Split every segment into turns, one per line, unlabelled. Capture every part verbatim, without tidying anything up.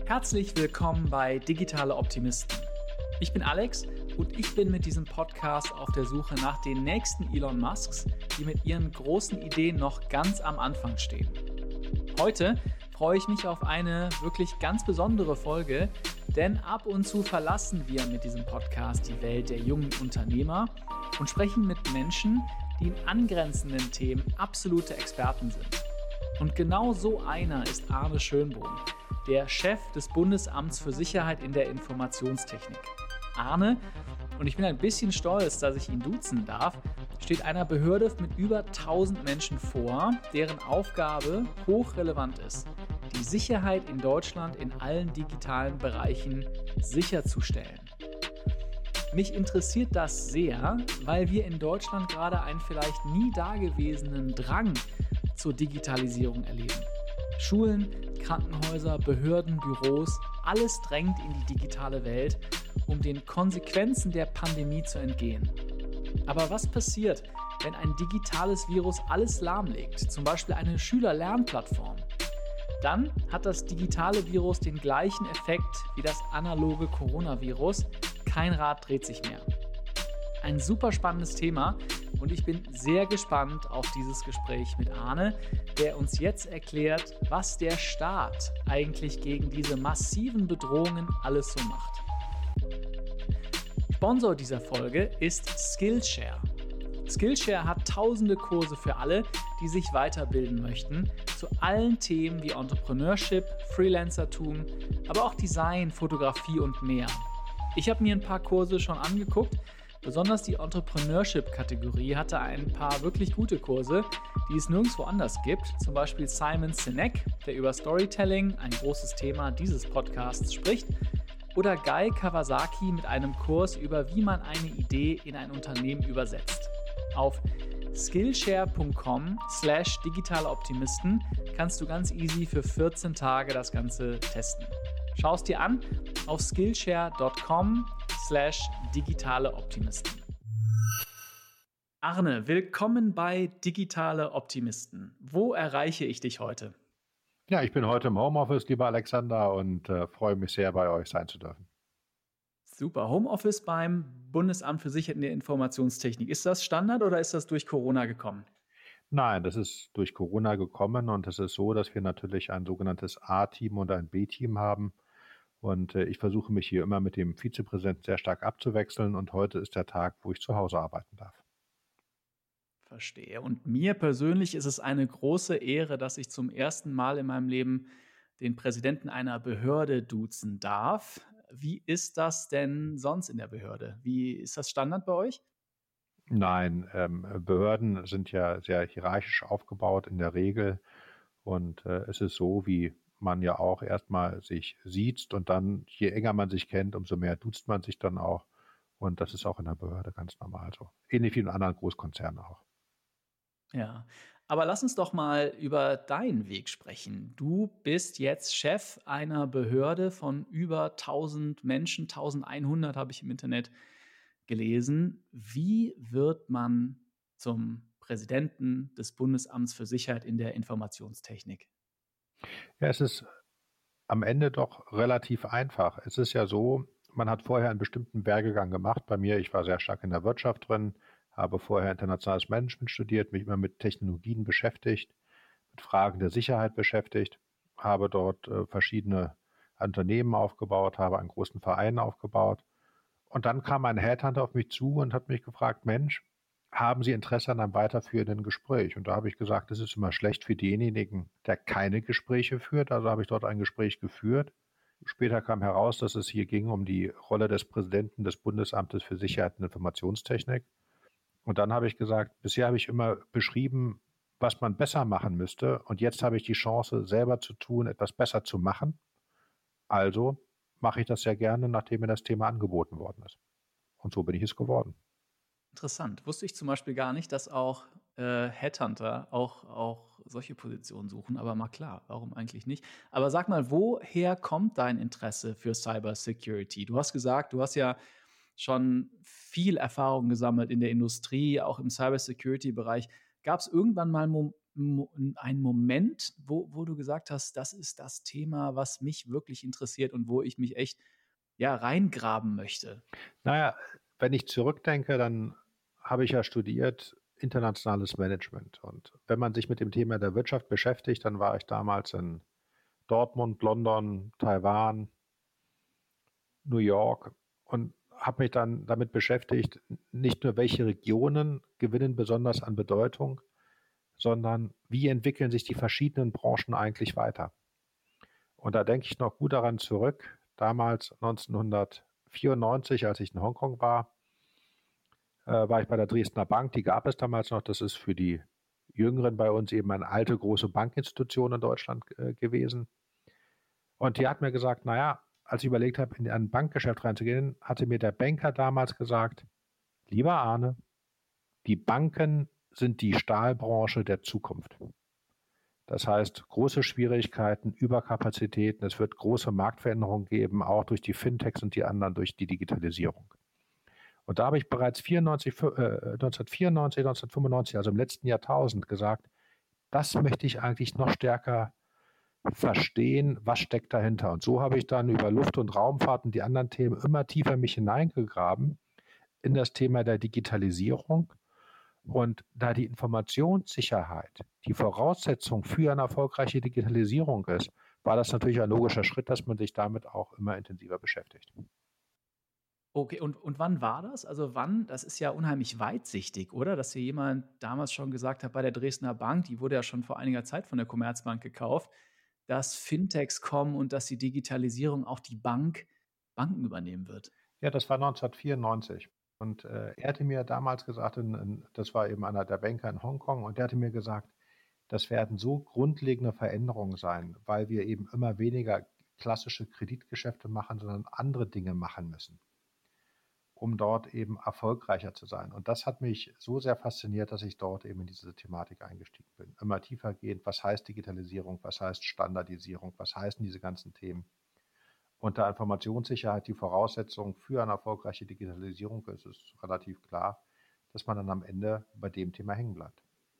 Herzlich willkommen bei Digitale Optimisten. Ich bin Alex und ich bin mit diesem Podcast auf der Suche nach den nächsten Elon Musks, die mit ihren großen Ideen noch ganz am Anfang stehen. Heute freue ich mich auf eine wirklich ganz besondere Folge, denn ab und zu verlassen wir mit diesem Podcast die Welt der jungen Unternehmer und sprechen mit Menschen, die in angrenzenden Themen absolute Experten sind. Und genau so einer ist Arne Schönbohm, der Chef des Bundesamts für Sicherheit in der Informationstechnik. Arne, und ich bin ein bisschen stolz, dass ich ihn duzen darf, steht einer Behörde mit über tausend Menschen vor, deren Aufgabe hochrelevant ist, die Sicherheit in Deutschland in allen digitalen Bereichen sicherzustellen. Mich interessiert das sehr, weil wir in Deutschland gerade einen vielleicht nie dagewesenen Drang zur Digitalisierung erleben. Schulen, Krankenhäuser, Behörden, Büros, alles drängt in die digitale Welt, um den Konsequenzen der Pandemie zu entgehen. Aber was passiert, wenn ein digitales Virus alles lahmlegt, zum Beispiel eine Schüler-Lernplattform? Dann hat das digitale Virus den gleichen Effekt wie das analoge Coronavirus. Kein Rad dreht sich mehr. Ein super spannendes Thema und ich bin sehr gespannt auf dieses Gespräch mit Arne, der uns jetzt erklärt, was der Staat eigentlich gegen diese massiven Bedrohungen alles so macht. Sponsor dieser Folge ist Skillshare. Skillshare hat tausende Kurse für alle, die sich weiterbilden möchten, zu allen Themen wie Entrepreneurship, Freelancertum, aber auch Design, Fotografie und mehr. Ich habe mir ein paar Kurse schon angeguckt. Besonders die Entrepreneurship-Kategorie hatte ein paar wirklich gute Kurse, die es nirgendwo anders gibt. Zum Beispiel Simon Sinek, der über Storytelling, ein großes Thema dieses Podcasts, spricht. Oder Guy Kawasaki mit einem Kurs über, wie man eine Idee in ein Unternehmen übersetzt. Auf skillshare.com slash digitale Optimisten kannst du ganz easy für vierzehn Tage das Ganze testen. Schau es dir an auf skillshare.com slash digitale Optimisten. Arne, willkommen bei Digitale Optimisten. Wo erreiche ich dich heute?
Ja, ich bin heute im Homeoffice, lieber Alexander, und äh, freue mich sehr, bei euch sein zu dürfen.
Super. Homeoffice beim Bundesamt für Sicherheit in der Informationstechnik. Ist das Standard oder ist das durch Corona gekommen?
Nein, das ist durch Corona gekommen und es ist so, dass wir natürlich ein sogenanntes A-Team und ein B-Team haben. Und äh, ich versuche mich hier immer mit dem Vizepräsidenten sehr stark abzuwechseln und heute ist der Tag, wo ich zu Hause arbeiten darf.
Verstehe. Und mir persönlich ist es eine große Ehre, dass ich zum ersten Mal in meinem Leben den Präsidenten einer Behörde duzen darf. Wie ist das denn sonst in der Behörde? Wie ist das Standard bei euch?
Nein, ähm, Behörden sind ja sehr hierarchisch aufgebaut in der Regel und äh, es ist so, wie man ja auch erstmal sich sieht und dann, je enger man sich kennt, umso mehr duzt man sich dann auch und das ist auch in der Behörde ganz normal so. Ähnlich wie in anderen Großkonzernen auch.
Ja, aber lass uns doch mal über deinen Weg sprechen. Du bist jetzt Chef einer Behörde von über tausend Menschen, eintausendeinhundert habe ich im Internet gelesen. Wie wird man zum Präsidenten des Bundesamts für Sicherheit in der Informationstechnik?
Ja, es ist am Ende doch relativ einfach. Es ist ja so, man hat vorher einen bestimmten Werdegang gemacht. Bei mir, ich war sehr stark in der Wirtschaft drin, habe vorher internationales Management studiert, mich immer mit Technologien beschäftigt, mit Fragen der Sicherheit beschäftigt, habe dort äh, verschiedene Unternehmen aufgebaut, habe einen großen Verein aufgebaut. Und dann kam ein Headhunter auf mich zu und hat mich gefragt, Mensch, haben Sie Interesse an einem weiterführenden Gespräch? Und da habe ich gesagt, das ist immer schlecht für denjenigen, der keine Gespräche führt. Also habe ich dort ein Gespräch geführt. Später kam heraus, dass es hier ging um die Rolle des Präsidenten des Bundesamtes für Sicherheit und Informationstechnik. Und dann habe ich gesagt, bisher habe ich immer beschrieben, was man besser machen müsste. Und jetzt habe ich die Chance, selber zu tun, etwas besser zu machen. Also mache ich das sehr gerne, nachdem mir das Thema angeboten worden ist. Und so bin ich es geworden.
Interessant. Wusste ich zum Beispiel gar nicht, dass auch äh, Headhunter auch, auch solche Positionen suchen. Aber mal klar, warum eigentlich nicht? Aber sag mal, woher kommt dein Interesse für Cybersecurity? Du hast gesagt, du hast ja schon viel Erfahrung gesammelt in der Industrie, auch im Cybersecurity-Bereich. Gab es irgendwann mal Mo- ein Moment, wo, wo du gesagt hast, das ist das Thema, was mich wirklich interessiert und wo ich mich echt ja, reingraben möchte?
Naja, wenn ich zurückdenke, dann habe ich ja studiert internationales Management. Und wenn man sich mit dem Thema der Wirtschaft beschäftigt, dann war ich damals in Dortmund, London, Taiwan, New York und habe mich dann damit beschäftigt, nicht nur welche Regionen gewinnen besonders an Bedeutung, sondern wie entwickeln sich die verschiedenen Branchen eigentlich weiter. Und da denke ich noch gut daran zurück, damals neunzehnhundertvierundneunzig, als ich in Hongkong war, äh, war ich bei der Dresdner Bank, die gab es damals noch, das ist für die Jüngeren bei uns eben eine alte große Bankinstitution in Deutschland äh, gewesen. Und die hat mir gesagt, naja, als ich überlegt habe, in ein Bankgeschäft reinzugehen, hatte mir der Banker damals gesagt, lieber Arne, die Banken sind die Stahlbranche der Zukunft. Das heißt, große Schwierigkeiten, Überkapazitäten, es wird große Marktveränderungen geben, auch durch die Fintechs und die anderen durch die Digitalisierung. Und da habe ich bereits vierundneunzig, äh, neunzehnhundertvierundneunzig, neunzehnhundertfünfundneunzig, also im letzten Jahrtausend gesagt, das möchte ich eigentlich noch stärker verstehen, was steckt dahinter. Und so habe ich dann über Luft- und Raumfahrt und die anderen Themen immer tiefer mich hineingegraben in das Thema der Digitalisierung. Und da die Informationssicherheit die Voraussetzung für eine erfolgreiche Digitalisierung ist, war das natürlich ein logischer Schritt, dass man sich damit auch immer intensiver beschäftigt.
Okay, und, und wann war das? Also wann? Das ist ja unheimlich weitsichtig, oder? Dass hier jemand damals schon gesagt hat, bei der Dresdner Bank, die wurde ja schon vor einiger Zeit von der Commerzbank gekauft, dass Fintechs kommen und dass die Digitalisierung auch die Bank, Banken übernehmen wird.
Ja, das war neunzehnhundertvierundneunzig. Und äh, er hatte mir damals gesagt, in, in, das war eben einer der Banker in Hongkong, und der hatte mir gesagt, das werden so grundlegende Veränderungen sein, weil wir eben immer weniger klassische Kreditgeschäfte machen, sondern andere Dinge machen müssen, um dort eben erfolgreicher zu sein. Und das hat mich so sehr fasziniert, dass ich dort eben in diese Thematik eingestiegen bin. Immer tiefer gehend, was heißt Digitalisierung, was heißt Standardisierung, was heißen diese ganzen Themen. Und da Informationssicherheit die Voraussetzung für eine erfolgreiche Digitalisierung ist, ist relativ klar, dass man dann am Ende bei dem Thema hängen bleibt.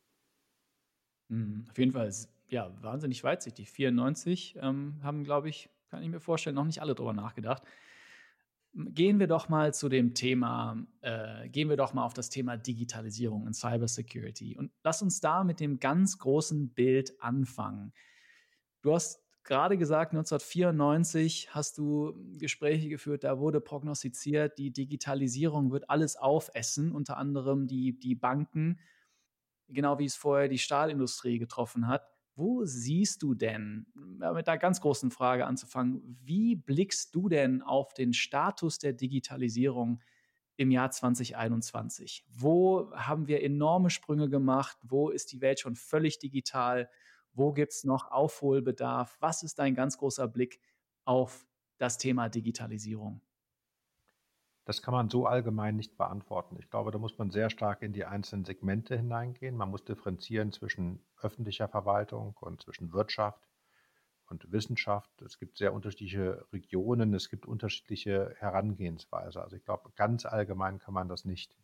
Mhm, auf jeden Fall ist ja wahnsinnig weitsichtig. vierundneunzig ähm, haben, glaube ich, kann ich mir vorstellen, noch nicht alle drüber nachgedacht. Gehen wir doch mal zu dem Thema, äh, gehen wir doch mal auf das Thema Digitalisierung und Cybersecurity und lass uns da mit dem ganz großen Bild anfangen. Du hast gerade gesagt, neunzehnhundertvierundneunzig hast du Gespräche geführt, da wurde prognostiziert, die Digitalisierung wird alles aufessen, unter anderem die, die Banken, genau wie es vorher die Stahlindustrie getroffen hat. Wo siehst du denn, ja, mit einer ganz großen Frage anzufangen, wie blickst du denn auf den Status der Digitalisierung im Jahr zwanzig einundzwanzig? Wo haben wir enorme Sprünge gemacht? Wo ist die Welt schon völlig digital? Wo gibt es noch Aufholbedarf? Was ist dein ganz großer Blick auf das Thema Digitalisierung?
Das kann man so allgemein nicht beantworten. Ich glaube, da muss man sehr stark in die einzelnen Segmente hineingehen. Man muss differenzieren zwischen öffentlicher Verwaltung und zwischen Wirtschaft und Wissenschaft. Es gibt sehr unterschiedliche Regionen, es gibt unterschiedliche Herangehensweise. Also ich glaube, ganz allgemein kann man das nicht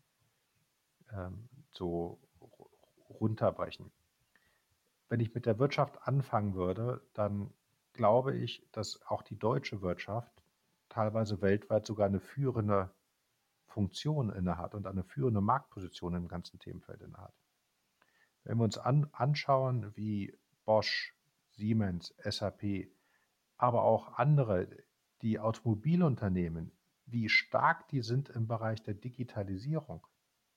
ähm, so runterbrechen. Wenn ich mit der Wirtschaft anfangen würde, dann glaube ich, dass auch die deutsche Wirtschaft teilweise weltweit sogar eine führende Funktion innehat und eine führende Marktposition im ganzen Themenfeld innehat. Wenn wir uns an, anschauen, wie Bosch, Siemens, S A P, aber auch andere, die Automobilunternehmen, wie stark die sind im Bereich der Digitalisierung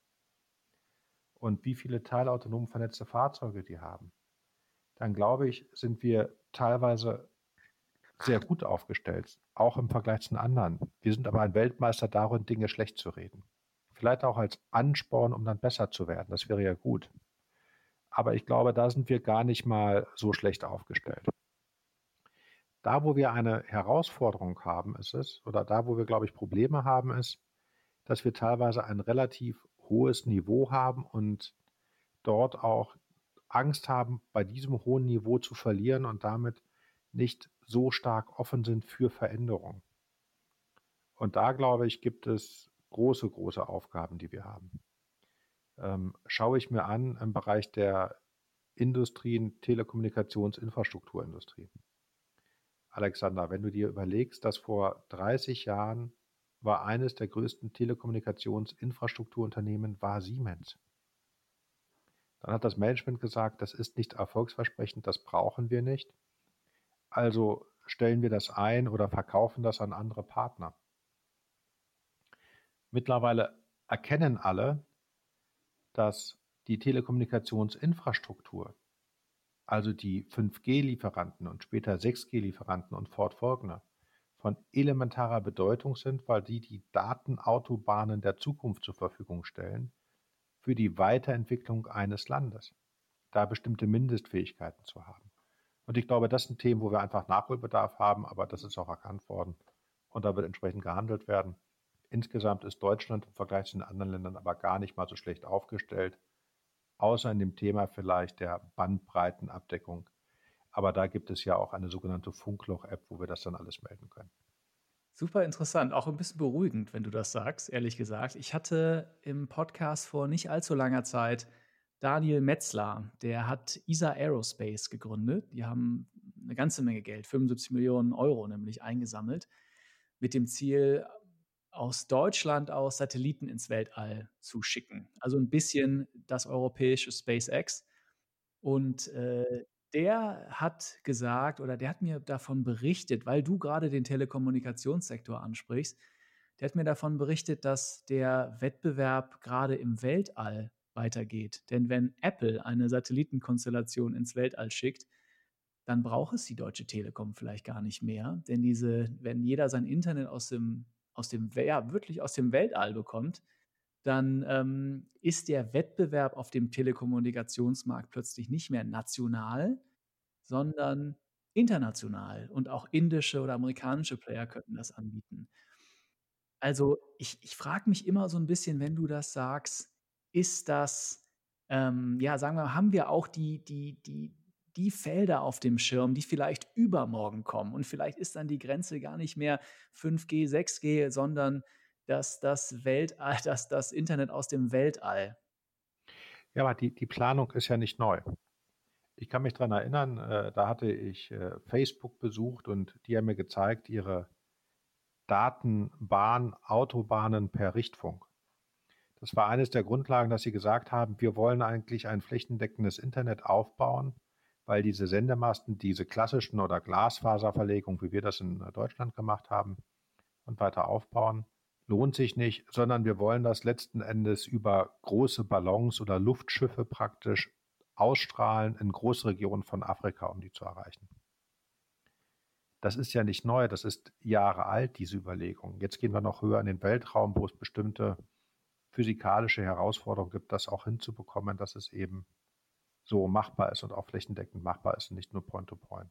und wie viele teilautonom vernetzte Fahrzeuge die haben, dann glaube ich, sind wir teilweise sehr gut aufgestellt, auch im Vergleich zu den anderen. Wir sind aber ein Weltmeister darin, Dinge schlecht zu reden. Vielleicht auch als Ansporn, um dann besser zu werden. Das wäre ja gut. Aber ich glaube, da sind wir gar nicht mal so schlecht aufgestellt. Da, wo wir eine Herausforderung haben, ist es, oder da, wo wir, glaube ich, Probleme haben, ist, dass wir teilweise ein relativ hohes Niveau haben und dort auch Angst haben, bei diesem hohen Niveau zu verlieren und damit nicht so stark offen sind für Veränderung. Und da, glaube ich, gibt es große, große Aufgaben, die wir haben. Ähm, schaue ich mir an im Bereich der Industrien, Telekommunikationsinfrastrukturindustrie. Alexander, wenn du dir überlegst, dass vor dreißig Jahren war eines der größten Telekommunikationsinfrastrukturunternehmen war Siemens. Dann hat das Management gesagt, das ist nicht erfolgsversprechend, das brauchen wir nicht. Also stellen wir das ein oder verkaufen das an andere Partner. Mittlerweile erkennen alle, dass die Telekommunikationsinfrastruktur, also die fünf G-Lieferanten und später sechs G-Lieferanten und fortfolgende, von elementarer Bedeutung sind, weil die die Datenautobahnen der Zukunft zur Verfügung stellen für die Weiterentwicklung eines Landes, da bestimmte Mindestfähigkeiten zu haben. Und ich glaube, das sind Themen, wo wir einfach Nachholbedarf haben, aber das ist auch erkannt worden und da wird entsprechend gehandelt werden. Insgesamt ist Deutschland im Vergleich zu den anderen Ländern aber gar nicht mal so schlecht aufgestellt, außer in dem Thema vielleicht der Bandbreitenabdeckung. Aber da gibt es ja auch eine sogenannte Funkloch-App, wo wir das dann alles melden können.
Super interessant, auch ein bisschen beruhigend, wenn du das sagst, ehrlich gesagt. Ich hatte im Podcast vor nicht allzu langer Zeit Daniel Metzler, der hat E S A Aerospace gegründet. Die haben eine ganze Menge Geld, fünfundsiebzig Millionen Euro nämlich, eingesammelt, mit dem Ziel, aus Deutschland aus Satelliten ins Weltall zu schicken. Also ein bisschen das europäische SpaceX. Und äh, der hat gesagt oder der hat mir davon berichtet, weil du gerade den Telekommunikationssektor ansprichst, der hat mir davon berichtet, dass der Wettbewerb gerade im Weltall weitergeht. Denn wenn Apple eine Satellitenkonstellation ins Weltall schickt, dann braucht es die Deutsche Telekom vielleicht gar nicht mehr. Denn diese, wenn jeder sein Internet aus dem, aus dem, ja, wirklich aus dem Weltall bekommt, dann ähm, ist der Wettbewerb auf dem Telekommunikationsmarkt plötzlich nicht mehr national, sondern international. Und auch indische oder amerikanische Player könnten das anbieten. Also ich, ich frage mich immer so ein bisschen, wenn du das sagst, ist das, ähm, ja, sagen wir, haben wir auch die, die, die, die Felder auf dem Schirm, die vielleicht übermorgen kommen. Und vielleicht ist dann die Grenze gar nicht mehr fünf G, sechs G, sondern das, das Weltall, das, das Internet aus dem Weltall.
Ja, aber die, die Planung ist ja nicht neu. Ich kann mich daran erinnern, äh, da hatte ich äh, Facebook besucht und die haben mir gezeigt, ihre Datenbahn, Autobahnen per Richtfunk. Das war eines der Grundlagen, dass sie gesagt haben, wir wollen eigentlich ein flächendeckendes Internet aufbauen, weil diese Sendemasten, diese klassischen oder Glasfaserverlegung, wie wir das in Deutschland gemacht haben und weiter aufbauen, lohnt sich nicht, sondern wir wollen das letzten Endes über große Ballons oder Luftschiffe praktisch ausstrahlen in große Regionen von Afrika, um die zu erreichen. Das ist ja nicht neu, das ist Jahre alt, diese Überlegung. Jetzt gehen wir noch höher in den Weltraum, wo es bestimmte physikalische Herausforderungen gibt, das auch hinzubekommen, dass es eben so machbar ist und auch flächendeckend machbar ist und nicht nur Point-to-Point.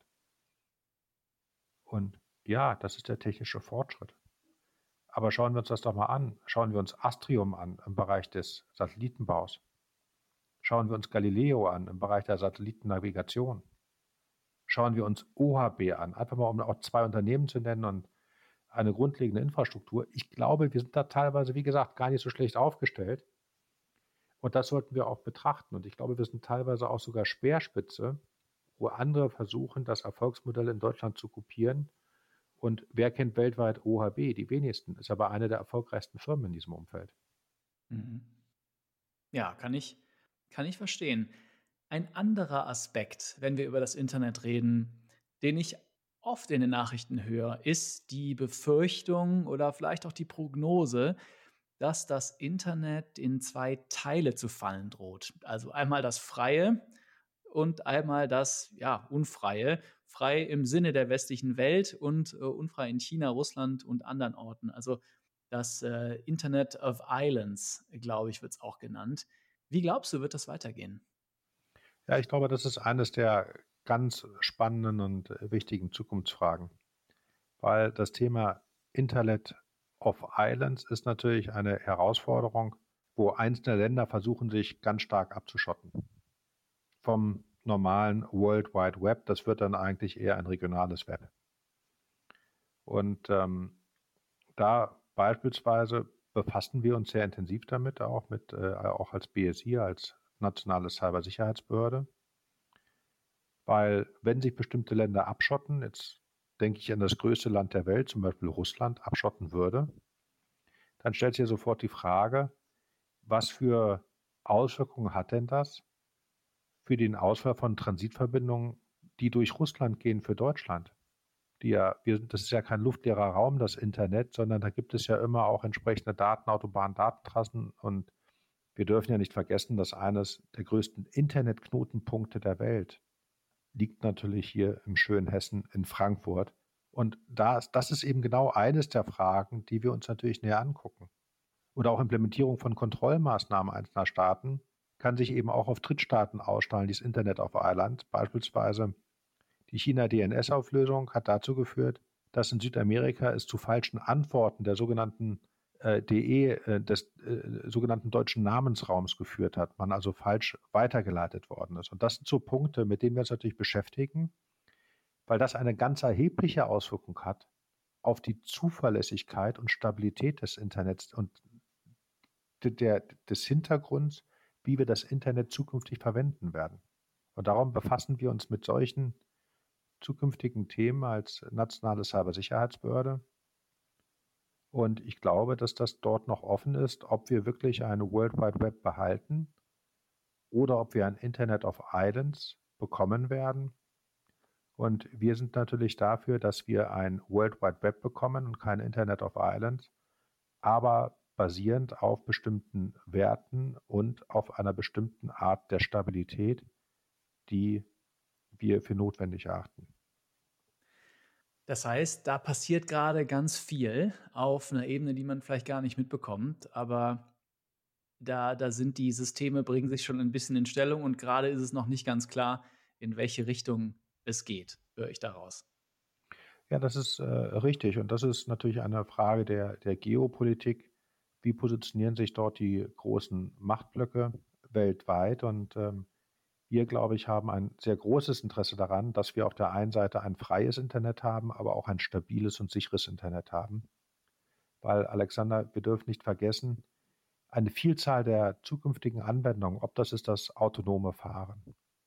Und ja, das ist der technische Fortschritt. Aber schauen wir uns das doch mal an. Schauen wir uns Astrium an im Bereich des Satellitenbaus. Schauen wir uns Galileo an im Bereich der Satellitennavigation. Schauen wir uns O H B an, einfach mal um auch zwei Unternehmen zu nennen und eine grundlegende Infrastruktur. Ich glaube, wir sind da teilweise, wie gesagt, gar nicht so schlecht aufgestellt. Und das sollten wir auch betrachten. Und ich glaube, wir sind teilweise auch sogar Speerspitze, wo andere versuchen, das Erfolgsmodell in Deutschland zu kopieren. Und wer kennt weltweit O H B? Die wenigsten. Ist aber eine der erfolgreichsten Firmen in diesem Umfeld.
Mhm. Ja, kann ich, kann ich verstehen. Ein anderer Aspekt, wenn wir über das Internet reden, den ich oft in den Nachrichten höre, ist die Befürchtung oder vielleicht auch die Prognose, dass das Internet in zwei Teile zu fallen droht. Also einmal das Freie und einmal das, ja, Unfreie. Frei im Sinne der westlichen Welt und äh, unfrei in China, Russland und anderen Orten. Also das äh, Internet of Islands, glaube ich, wird es auch genannt. Wie glaubst du, wird das weitergehen?
Ja, ich glaube, das ist eines der ganz spannenden und wichtigen Zukunftsfragen, weil das Thema Internet of Islands ist natürlich eine Herausforderung, wo einzelne Länder versuchen, sich ganz stark abzuschotten vom normalen World Wide Web. Das wird dann eigentlich eher ein regionales Web. Und ähm, da beispielsweise befassen wir uns sehr intensiv damit, auch mit, äh, auch als B S I, als nationale Cybersicherheitsbehörde. Weil wenn sich bestimmte Länder abschotten, jetzt denke ich an das größte Land der Welt, zum Beispiel Russland, abschotten würde, dann stellt sich ja sofort die Frage, was für Auswirkungen hat denn das für den Ausfall von Transitverbindungen, die durch Russland gehen für Deutschland? Die ja, wir, das ist ja kein luftleerer Raum, das Internet, sondern da gibt es ja immer auch entsprechende Datenautobahnen, Datentrassen, und wir dürfen ja nicht vergessen, dass eines der größten Internetknotenpunkte der Welt liegt natürlich hier im schönen Hessen in Frankfurt. Und da, das ist eben genau eines der Fragen, die wir uns natürlich näher angucken. Oder auch Implementierung von Kontrollmaßnahmen einzelner Staaten kann sich eben auch auf Drittstaaten ausstrahlen, dieses Internet of Island. Beispielsweise die China-D N S-Auflösung hat dazu geführt, dass in Südamerika es zu falschen Antworten der sogenannten äh, D E, äh, des äh, sogenannten deutschen Namensraums geführt hat, man also falsch weitergeleitet worden ist. Und das sind so Punkte, mit denen wir uns natürlich beschäftigen, weil das eine ganz erhebliche Auswirkung hat auf die Zuverlässigkeit und Stabilität des Internets und der, des Hintergrunds, wie wir das Internet zukünftig verwenden werden. Und darum befassen wir uns mit solchen zukünftigen Themen als nationale Cybersicherheitsbehörde. Und ich glaube, dass das dort noch offen ist, ob wir wirklich ein World Wide Web behalten oder ob wir ein Internet of Islands bekommen werden. Und wir sind natürlich dafür, dass wir ein World Wide Web bekommen und kein Internet of Islands, aber basierend auf bestimmten Werten und auf einer bestimmten Art der Stabilität, die wir für notwendig erachten.
Das heißt, da passiert gerade ganz viel auf einer Ebene, die man vielleicht gar nicht mitbekommt, aber da, da sind die Systeme, bringen sich schon ein bisschen in Stellung und gerade ist es noch nicht ganz klar, in welche Richtung es geht, höre ich daraus.
Ja, das ist äh, richtig, und das ist natürlich eine Frage der, der Geopolitik. Wie positionieren sich dort die großen Machtblöcke weltweit? Und ähm, wir, glaube ich, haben ein sehr großes Interesse daran, dass wir auf der einen Seite ein freies Internet haben, aber auch ein stabiles und sicheres Internet haben. Weil, Alexander, wir dürfen nicht vergessen, eine Vielzahl der zukünftigen Anwendungen, ob das ist das autonome Fahren,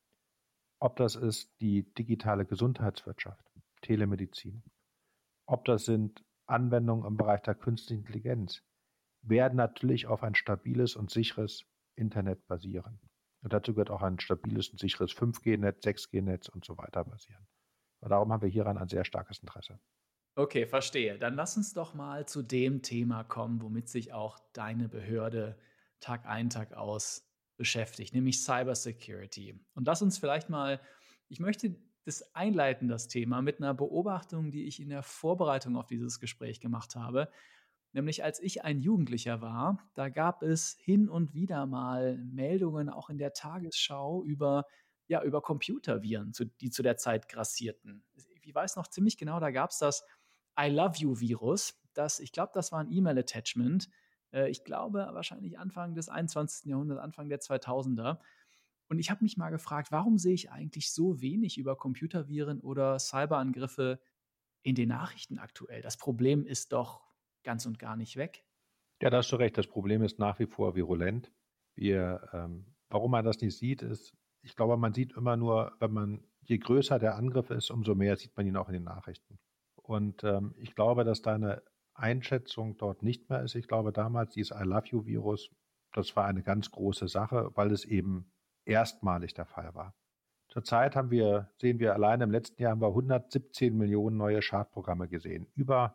ob das ist die digitale Gesundheitswirtschaft, Telemedizin, ob das sind Anwendungen im Bereich der künstlichen Intelligenz, werden natürlich auf ein stabiles und sicheres Internet basieren. Und dazu gehört auch ein stabiles und sicheres fünf G Netz, sechs G Netz und so weiter basieren. Und darum haben wir hieran ein sehr starkes Interesse.
Okay, verstehe. Dann lass uns doch mal zu dem Thema kommen, womit sich auch deine Behörde Tag ein, Tag aus beschäftigt, nämlich Cybersecurity. Und lass uns vielleicht mal, ich möchte das einleiten, das Thema, mit einer Beobachtung, die ich in der Vorbereitung auf dieses Gespräch gemacht habe. Nämlich als ich ein Jugendlicher war, da gab es hin und wieder mal Meldungen auch in der Tagesschau über, ja, über Computerviren, zu, die zu der Zeit grassierten. Ich weiß noch ziemlich genau, da gab es das I Love You Virus. Das, ich glaube, das war ein E-Mail-Attachment. Äh, ich glaube, wahrscheinlich Anfang des einundzwanzigsten Jahrhunderts, Anfang der zweitausender. Und ich habe mich mal gefragt, warum sehe ich eigentlich so wenig über Computerviren oder Cyberangriffe in den Nachrichten aktuell? Das Problem ist doch ganz und gar nicht weg.
Ja, da hast du recht. Das Problem ist nach wie vor virulent. Wir, ähm, warum man das nicht sieht, ist, ich glaube, man sieht immer nur, wenn man, je größer der Angriff ist, umso mehr sieht man ihn auch in den Nachrichten. Und ähm, ich glaube, dass deine Einschätzung dort nicht mehr ist. Ich glaube, damals dieses I Love You Virus, das war eine ganz große Sache, weil es eben erstmalig der Fall war. Zurzeit haben wir, sehen wir allein im letzten Jahr haben wir hundertsiebzehn Millionen neue Schadprogramme gesehen. Über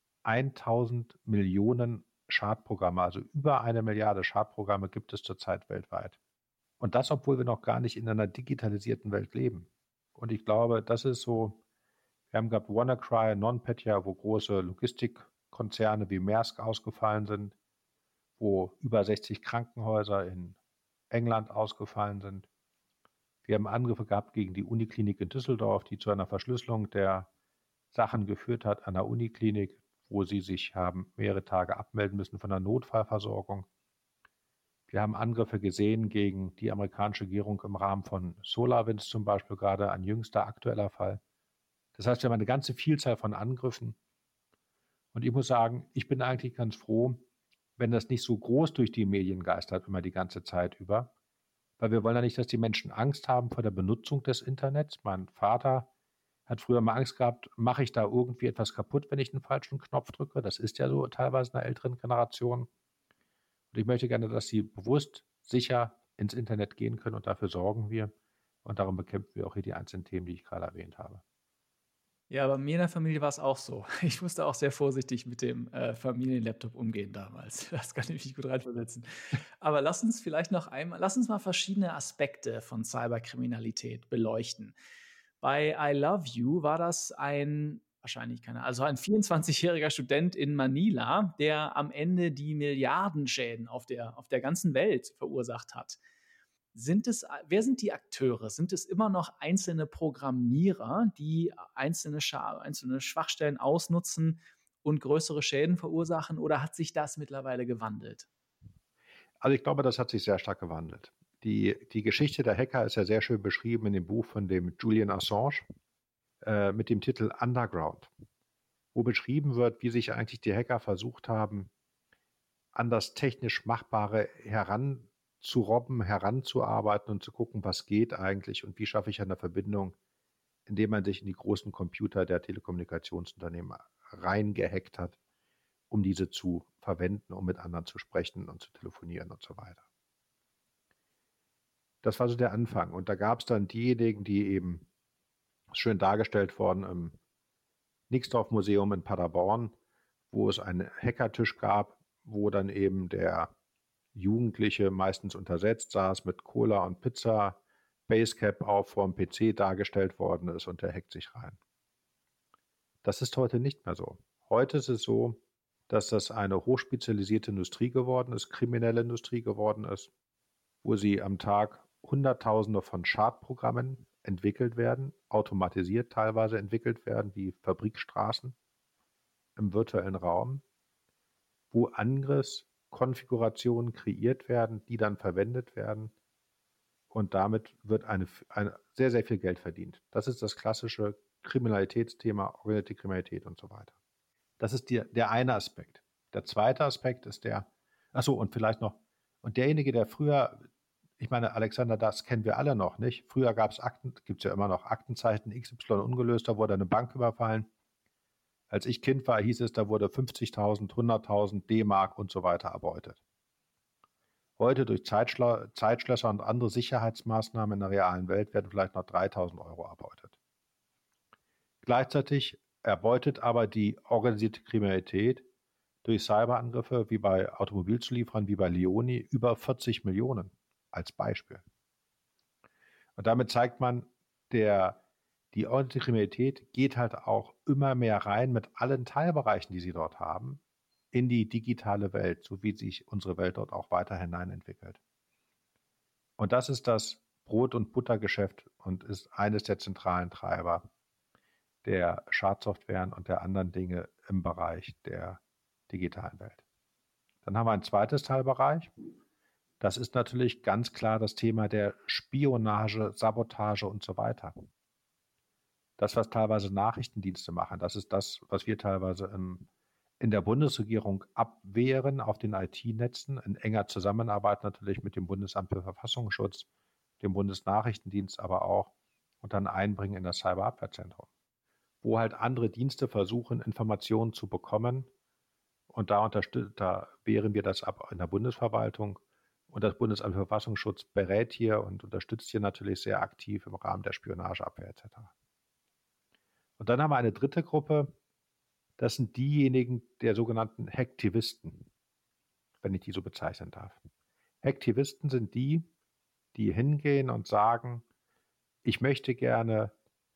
tausend Millionen Schadprogramme, also über eine Milliarde Schadprogramme gibt es zurzeit weltweit. Und das, obwohl wir noch gar nicht in einer digitalisierten Welt leben. Und ich glaube, das ist so, wir haben gehabt WannaCry, NotPetya, wo große Logistikkonzerne wie Maersk ausgefallen sind, wo über sechzig Krankenhäuser in England ausgefallen sind. Wir haben Angriffe gehabt gegen die Uniklinik in Düsseldorf, die zu einer Verschlüsselung der Sachen geführt hat an der Uniklinik, wo sie sich haben mehrere Tage abmelden müssen von der Notfallversorgung. Wir haben Angriffe gesehen gegen die amerikanische Regierung im Rahmen von SolarWinds zum Beispiel, gerade ein jüngster aktueller Fall. Das heißt, wir haben eine ganze Vielzahl von Angriffen. Und ich muss sagen, ich bin eigentlich ganz froh, wenn das nicht so groß durch die Medien geistert, immer die ganze Zeit über, weil wir wollen ja nicht, dass die Menschen Angst haben vor der Benutzung des Internets. Mein Vater hat früher mal Angst gehabt, mache ich da irgendwie etwas kaputt, wenn ich einen falschen Knopf drücke. Das ist ja so teilweise in der älteren Generation. Und ich möchte gerne, dass sie bewusst, sicher ins Internet gehen können und dafür sorgen wir. Und darum bekämpfen wir auch hier die einzelnen Themen, die ich gerade erwähnt habe.
Ja, bei mir in der Familie war es auch so. Ich musste auch sehr vorsichtig mit dem, äh, Familienlaptop umgehen damals. Das kann ich mich gut reinversetzen. Aber lass uns vielleicht noch einmal lass uns mal verschiedene Aspekte von Cyberkriminalität beleuchten. Bei I Love You war das ein wahrscheinlich keine also ein vierundzwanzigjähriger Student in Manila, der am Ende die Milliardenschäden auf der auf der ganzen Welt verursacht hat. Sind es wer sind die Akteure? Sind es immer noch einzelne Programmierer, die einzelne Scha einzelne Schwachstellen ausnutzen und größere Schäden verursachen, oder hat sich das mittlerweile gewandelt?
Also ich glaube, das hat sich sehr stark gewandelt. Die, die Geschichte der Hacker ist ja sehr schön beschrieben in dem Buch von dem Julian Assange äh, mit dem Titel Underground, wo beschrieben wird, wie sich eigentlich die Hacker versucht haben, an das technisch Machbare heranzurobben, heranzuarbeiten und zu gucken, was geht eigentlich und wie schaffe ich eine Verbindung, indem man sich in die großen Computer der Telekommunikationsunternehmen reingehackt hat, um diese zu verwenden, um mit anderen zu sprechen und zu telefonieren und so weiter. Das war so der Anfang. Und da gab es dann diejenigen, die eben schön dargestellt worden im Nixdorf-Museum in Paderborn, wo es einen Hackertisch gab, wo dann eben der Jugendliche meistens untersetzt saß mit Cola und Pizza, Basecap auf vor dem P C dargestellt worden ist und der hackt sich rein. Das ist heute nicht mehr so. Heute ist es so, dass das eine hochspezialisierte Industrie geworden ist, kriminelle Industrie geworden ist, wo sie am Tag Hunderttausende von Schadprogrammen entwickelt werden, automatisiert teilweise entwickelt werden, wie Fabrikstraßen im virtuellen Raum, wo Angriffskonfigurationen kreiert werden, die dann verwendet werden und damit wird eine, eine sehr, sehr viel Geld verdient. Das ist das klassische Kriminalitätsthema, organisierte Kriminalität und so weiter. Das ist die, der eine Aspekt. Der zweite Aspekt ist der, achso, und vielleicht noch, und derjenige, der früher, ich meine, Alexander, das kennen wir alle noch, nicht? Früher gab es Akten, gibt es ja immer noch Aktenzeichen X Y ungelöst, da wurde eine Bank überfallen. Als ich Kind war, hieß es, da wurde fünfzigtausend, hunderttausend D-Mark und so weiter erbeutet. Heute durch Zeitschla- Zeitschlösser und andere Sicherheitsmaßnahmen in der realen Welt werden vielleicht noch dreitausend Euro erbeutet. Gleichzeitig erbeutet aber die organisierte Kriminalität durch Cyberangriffe wie bei Automobilzulieferern, wie bei Leoni, über vierzig Millionen als Beispiel. Und damit zeigt man, der, die organisierte Kriminalität geht halt auch immer mehr rein mit allen Teilbereichen, die sie dort haben, in die digitale Welt, so wie sich unsere Welt dort auch weiter hineinentwickelt. Und das ist das Brot- und Buttergeschäft und ist eines der zentralen Treiber der Schadsoftwaren und der anderen Dinge im Bereich der digitalen Welt. Dann haben wir ein zweites Teilbereich. Das ist natürlich ganz klar das Thema der Spionage, Sabotage und so weiter. Das, was teilweise Nachrichtendienste machen, das ist das, was wir teilweise im, in der Bundesregierung abwehren auf den I T-Netzen, in enger Zusammenarbeit natürlich mit dem Bundesamt für Verfassungsschutz, dem Bundesnachrichtendienst, aber auch und dann einbringen in das Cyberabwehrzentrum, wo halt andere Dienste versuchen, Informationen zu bekommen. Und da, da wehren wir das ab in der Bundesverwaltung. Und das Bundesamt für Verfassungsschutz berät hier und unterstützt hier natürlich sehr aktiv im Rahmen der Spionageabwehr et cetera. Und dann haben wir eine dritte Gruppe, das sind diejenigen der sogenannten Hacktivisten, wenn ich die so bezeichnen darf. Hacktivisten sind die, die hingehen und sagen, ich möchte gerne,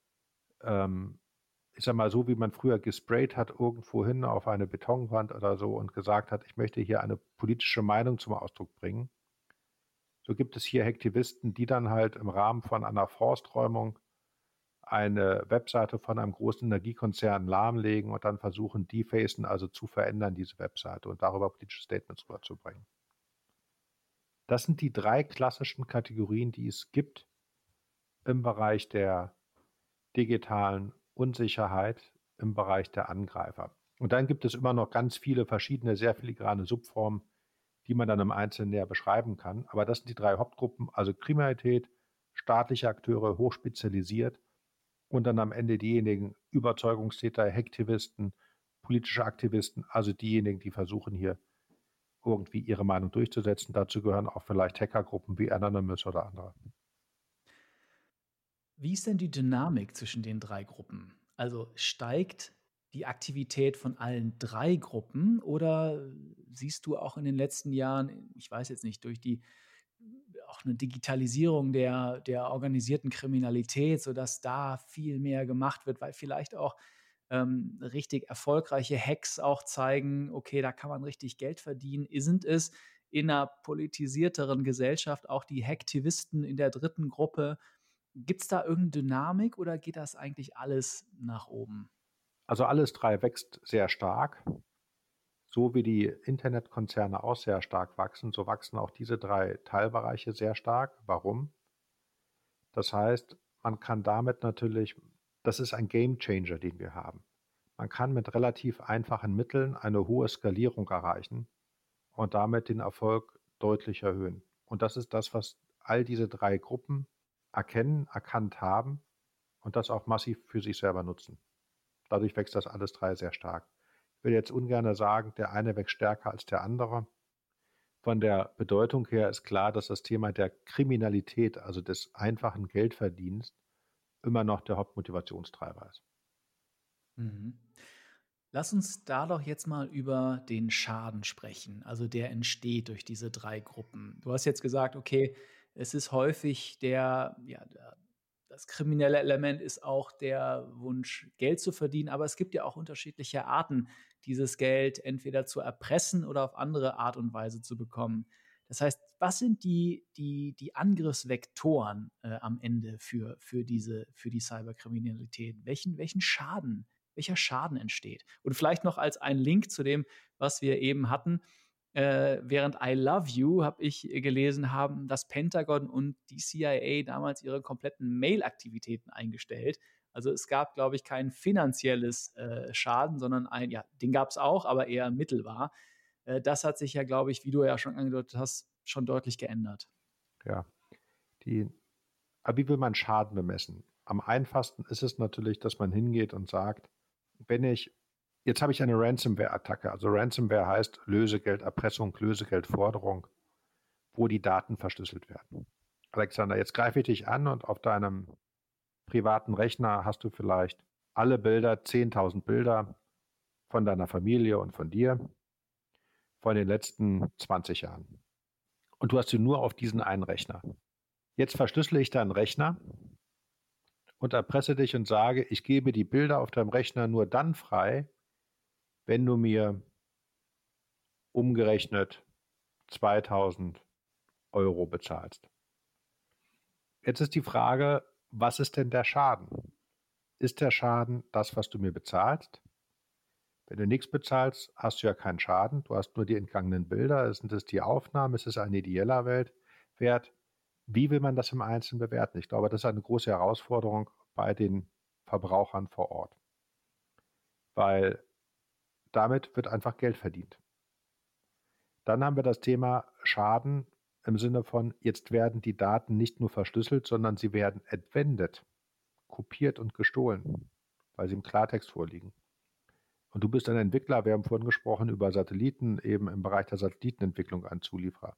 ähm, ich sag mal, so wie man früher gesprayt hat, irgendwo hin auf eine Betonwand oder so und gesagt hat, ich möchte hier eine politische Meinung zum Ausdruck bringen. So gibt es hier Hacktivisten, die dann halt im Rahmen von einer Forsträumung eine Webseite von einem großen Energiekonzern lahmlegen und dann versuchen, defacen, also zu verändern, diese Webseite und darüber politische Statements rüberzubringen. Das sind die drei klassischen Kategorien, die es gibt im Bereich der digitalen Unsicherheit, im Bereich der Angreifer. Und dann gibt es immer noch ganz viele verschiedene, sehr filigrane Subformen, die man dann im Einzelnen näher beschreiben kann. Aber das sind die drei Hauptgruppen, also Kriminalität, staatliche Akteure, hochspezialisiert und dann am Ende diejenigen Überzeugungstäter, Hacktivisten, politische Aktivisten, also diejenigen, die versuchen hier irgendwie ihre Meinung durchzusetzen. Dazu gehören auch vielleicht Hackergruppen wie Anonymous oder andere.
Wie ist denn die Dynamik zwischen den drei Gruppen? Also steigt die Aktivität von allen drei Gruppen oder siehst du auch in den letzten Jahren, ich weiß jetzt nicht, durch die auch eine Digitalisierung der, der organisierten Kriminalität, sodass da viel mehr gemacht wird, weil vielleicht auch ähm, richtig erfolgreiche Hacks auch zeigen, okay, da kann man richtig Geld verdienen. Sind es in einer politisierteren Gesellschaft auch die Hacktivisten in der dritten Gruppe? Gibt es da irgendeine Dynamik oder geht das eigentlich alles nach oben?
Also alles drei wächst sehr stark. So wie die Internetkonzerne auch sehr stark wachsen, so wachsen auch diese drei Teilbereiche sehr stark. Warum? Das heißt, man kann damit natürlich, das ist ein Gamechanger, den wir haben. Man kann mit relativ einfachen Mitteln eine hohe Skalierung erreichen und damit den Erfolg deutlich erhöhen. Und das ist das, was all diese drei Gruppen erkennen, erkannt haben und das auch massiv für sich selber nutzen. Dadurch wächst das alles drei sehr stark. Ich will jetzt ungern sagen, der eine wächst stärker als der andere. Von der Bedeutung her ist klar, dass das Thema der Kriminalität, also des einfachen Geldverdienens, immer noch der Hauptmotivationstreiber ist.
Mhm. Lass uns da doch jetzt mal über den Schaden sprechen, also der entsteht durch diese drei Gruppen. Du hast jetzt gesagt, okay, es ist häufig der, ja, der, das kriminelle Element ist auch der Wunsch, Geld zu verdienen, aber es gibt ja auch unterschiedliche Arten, dieses Geld entweder zu erpressen oder auf andere Art und Weise zu bekommen. Das heißt, was sind die, die, die Angriffsvektoren äh, am Ende für, für, diese, für die Cyberkriminalität? Welchen, welchen Schaden welcher Schaden entsteht. Und vielleicht noch als ein Link zu dem, was wir eben hatten. Äh, während I Love You habe ich gelesen, haben das Pentagon und die C I A damals ihre kompletten Mail-Aktivitäten eingestellt. Also es gab, glaube ich, kein finanzielles äh, Schaden, sondern ein, ja, den gab es auch, aber eher mittelbar. Äh, das hat sich ja, glaube ich, wie du ja schon angedeutet hast, schon deutlich geändert.
Ja, die, aber wie will man Schaden bemessen? Am einfachsten ist es natürlich, dass man hingeht und sagt, wenn ich, jetzt habe ich eine Ransomware-Attacke, also Ransomware heißt Lösegelderpressung, Lösegeldforderung, wo die Daten verschlüsselt werden. Alexander, jetzt greife ich dich an und auf deinem privaten Rechner hast du vielleicht alle Bilder, zehntausend Bilder von deiner Familie und von dir von den letzten zwanzig Jahren. Und du hast sie nur auf diesen einen Rechner. Jetzt verschlüssele ich deinen Rechner und erpresse dich und sage, ich gebe die Bilder auf deinem Rechner nur dann frei, wenn du mir umgerechnet zweitausend Euro bezahlst. Jetzt ist die Frage, was ist denn der Schaden? Ist der Schaden das, was du mir bezahlst? Wenn du nichts bezahlst, hast du ja keinen Schaden. Du hast nur die entgangenen Bilder. Sind es die Aufnahmen? Ist es ein ideeller Wert? Wie will man das im Einzelnen bewerten? Ich glaube, das ist eine große Herausforderung bei den Verbrauchern vor Ort. Weil damit wird einfach Geld verdient. Dann haben wir das Thema Schaden im Sinne von, jetzt werden die Daten nicht nur verschlüsselt, sondern sie werden entwendet, kopiert und gestohlen, weil sie im Klartext vorliegen. Und du bist ein Entwickler, wir haben vorhin gesprochen über Satelliten, eben im Bereich der Satellitenentwicklung ein Zulieferer.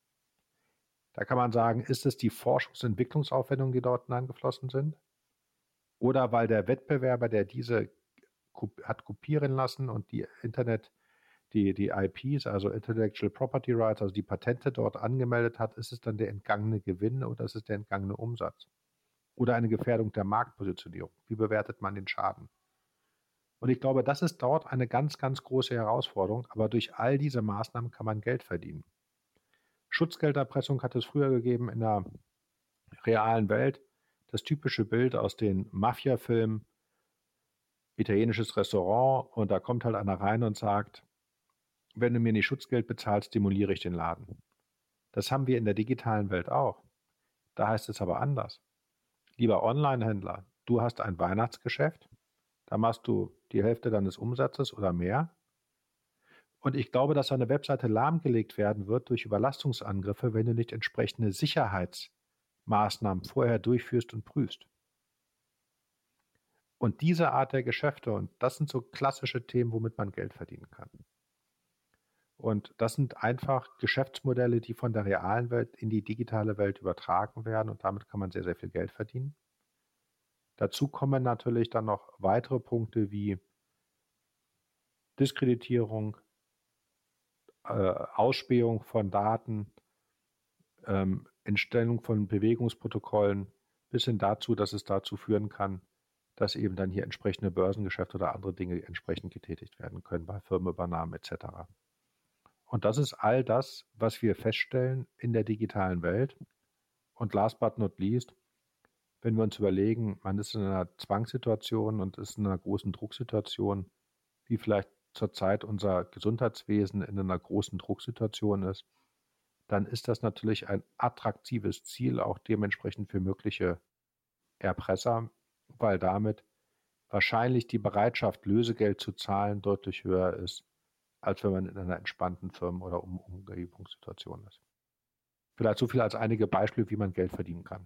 Da kann man sagen, ist es die Forschungs- und Entwicklungsaufwendungen, die dort hineingeflossen sind? Oder weil der Wettbewerber, der diese hat kopieren lassen und die Internet, die, die I Ps, also Intellectual Property Rights, also die Patente dort angemeldet hat, ist es dann der entgangene Gewinn oder ist es der entgangene Umsatz? Oder eine Gefährdung der Marktpositionierung? Wie bewertet man den Schaden? Und ich glaube, das ist dort eine ganz, ganz große Herausforderung, aber durch all diese Maßnahmen kann man Geld verdienen. Schutzgelderpressung hat es früher gegeben in der realen Welt. Das typische Bild aus den Mafia-Filmen, italienisches Restaurant und da kommt halt einer rein und sagt, wenn du mir nicht Schutzgeld bezahlst, demoliere ich den Laden. Das haben wir in der digitalen Welt auch. Da heißt es aber anders. Lieber Online-Händler, du hast ein Weihnachtsgeschäft, da machst du die Hälfte deines Umsatzes oder mehr Und ich glaube, dass eine Webseite lahmgelegt werden wird durch Überlastungsangriffe, wenn du nicht entsprechende Sicherheitsmaßnahmen vorher durchführst und prüfst. Und diese Art der Geschäfte, und das sind so klassische Themen, womit man Geld verdienen kann. Und das sind einfach Geschäftsmodelle, die von der realen Welt in die digitale Welt übertragen werden, und damit kann man sehr, sehr viel Geld verdienen. Dazu kommen natürlich dann noch weitere Punkte wie Diskreditierung, äh, Ausspähung von Daten, ähm, Entstellung von Bewegungsprotokollen, bis hin dazu, dass es dazu führen kann, dass eben dann hier entsprechende Börsengeschäfte oder andere Dinge entsprechend getätigt werden können bei Firmenübernahmen et cetera. Und das ist all das, was wir feststellen in der digitalen Welt. Und last but not least, wenn wir uns überlegen, man ist in einer Zwangssituation und ist in einer großen Drucksituation, wie vielleicht zurzeit unser Gesundheitswesen in einer großen Drucksituation ist, dann ist das natürlich ein attraktives Ziel, auch dementsprechend für mögliche Erpresser, weil damit wahrscheinlich die Bereitschaft, Lösegeld zu zahlen, deutlich höher ist, als wenn man in einer entspannten Firmen- oder um Umgebungssituation ist. Vielleicht so viel als einige Beispiele, wie man Geld verdienen kann.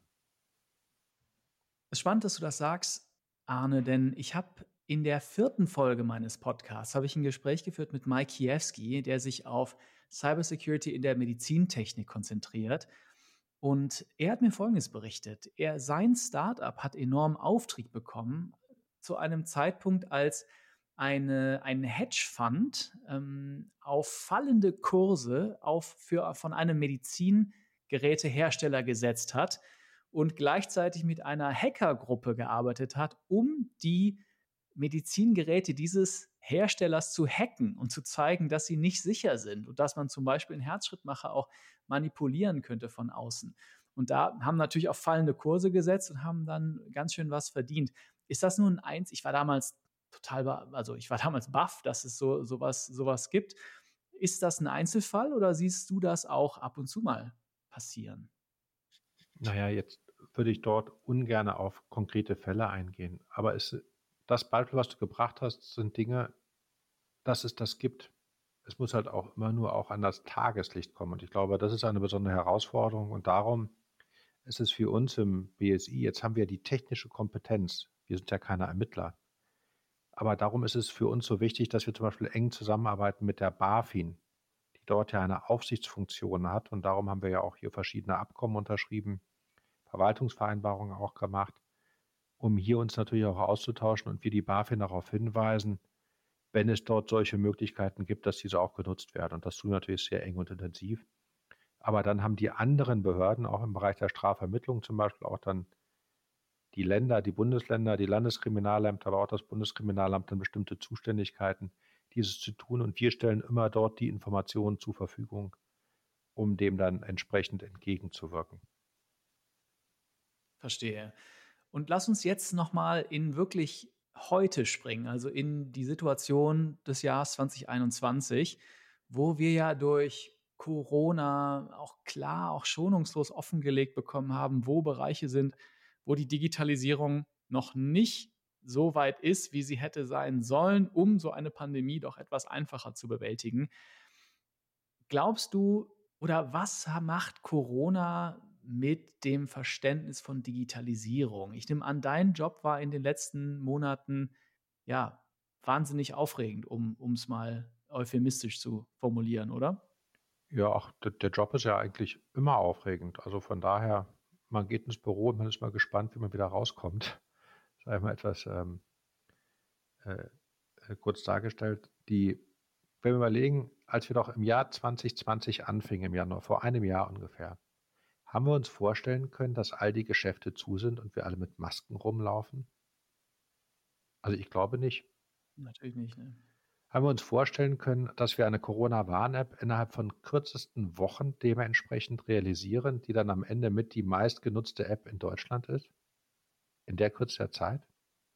Es ist spannend, dass du das sagst, Arne, denn ich habe in der vierten Folge meines Podcasts habe ich ein Gespräch geführt mit Mike Kiewski, der sich auf Cybersecurity in der Medizintechnik konzentriert. Und er hat mir Folgendes berichtet. Er, sein Startup hat enorm Auftrieb bekommen zu einem Zeitpunkt, als eine, ein Hedgefonds ähm, auf fallende Kurse auf, für, von einem Medizingerätehersteller gesetzt hat und gleichzeitig mit einer Hackergruppe gearbeitet hat, um die Medizingeräte dieses Herstellers zu hacken und zu zeigen, dass sie nicht sicher sind und dass man zum Beispiel einen Herzschrittmacher auch manipulieren könnte von außen. Und da haben natürlich auch fallende Kurse gesetzt und haben dann ganz schön was verdient. Ist das nun eins? Ich war damals total, also ich war damals baff, dass es so sowas, sowas gibt. Ist das ein Einzelfall oder siehst du das auch ab und zu mal passieren?
Naja, jetzt würde ich dort ungern auf konkrete Fälle eingehen. Aber es, das Beispiel, was du gebracht hast, sind Dinge, dass es das gibt. Es muss halt auch immer nur auch an das Tageslicht kommen. Und ich glaube, das ist eine besondere Herausforderung. Und darum ist es für uns im B S I, jetzt haben wir die technische Kompetenz. Wir sind ja keine Ermittler. Aber darum ist es für uns so wichtig, dass wir zum Beispiel eng zusammenarbeiten mit der BaFin, die dort ja eine Aufsichtsfunktion hat. Und darum haben wir ja auch hier verschiedene Abkommen unterschrieben, Verwaltungsvereinbarungen auch gemacht, um hier uns natürlich auch auszutauschen und wir die BaFin darauf hinweisen, wenn es dort solche Möglichkeiten gibt, dass diese auch genutzt werden. Und das tun wir natürlich sehr eng und intensiv. Aber dann haben die anderen Behörden, auch im Bereich der Strafvermittlung zum Beispiel, auch dann die Länder, die Bundesländer, die Landeskriminalämter, aber auch das Bundeskriminalamt dann bestimmte Zuständigkeiten, dieses zu tun. Und wir stellen immer dort die Informationen zur Verfügung, um dem dann entsprechend entgegenzuwirken.
Verstehe. Und lass uns jetzt nochmal in wirklich heute springen, also in die Situation des Jahres zwanzig einundzwanzig, wo wir ja durch Corona auch klar, auch schonungslos offengelegt bekommen haben, wo Bereiche sind, wo die Digitalisierung noch nicht so weit ist, wie sie hätte sein sollen, um so eine Pandemie doch etwas einfacher zu bewältigen. Glaubst du, oder was macht Corona mit dem Verständnis von Digitalisierung? Ich nehme an, dein Job war in den letzten Monaten ja wahnsinnig aufregend, um es mal euphemistisch zu formulieren, oder?
Ja, auch der, der Job ist ja eigentlich immer aufregend. Also von daher, man geht ins Büro und man ist mal gespannt, wie man wieder rauskommt. Das ist einmal etwas ähm, äh, äh, kurz dargestellt. Die, wenn wir überlegen, als wir doch im Jahr zwanzig zwanzig anfingen, im Januar, vor einem Jahr ungefähr, haben wir uns vorstellen können, dass all die Geschäfte zu sind und wir alle mit Masken rumlaufen? Also ich glaube nicht.
Natürlich nicht, ne?
Haben wir uns vorstellen können, dass wir eine Corona-Warn-App innerhalb von kürzesten Wochen dementsprechend realisieren, die dann am Ende mit die meistgenutzte App in Deutschland ist? In der Kürze der Zeit?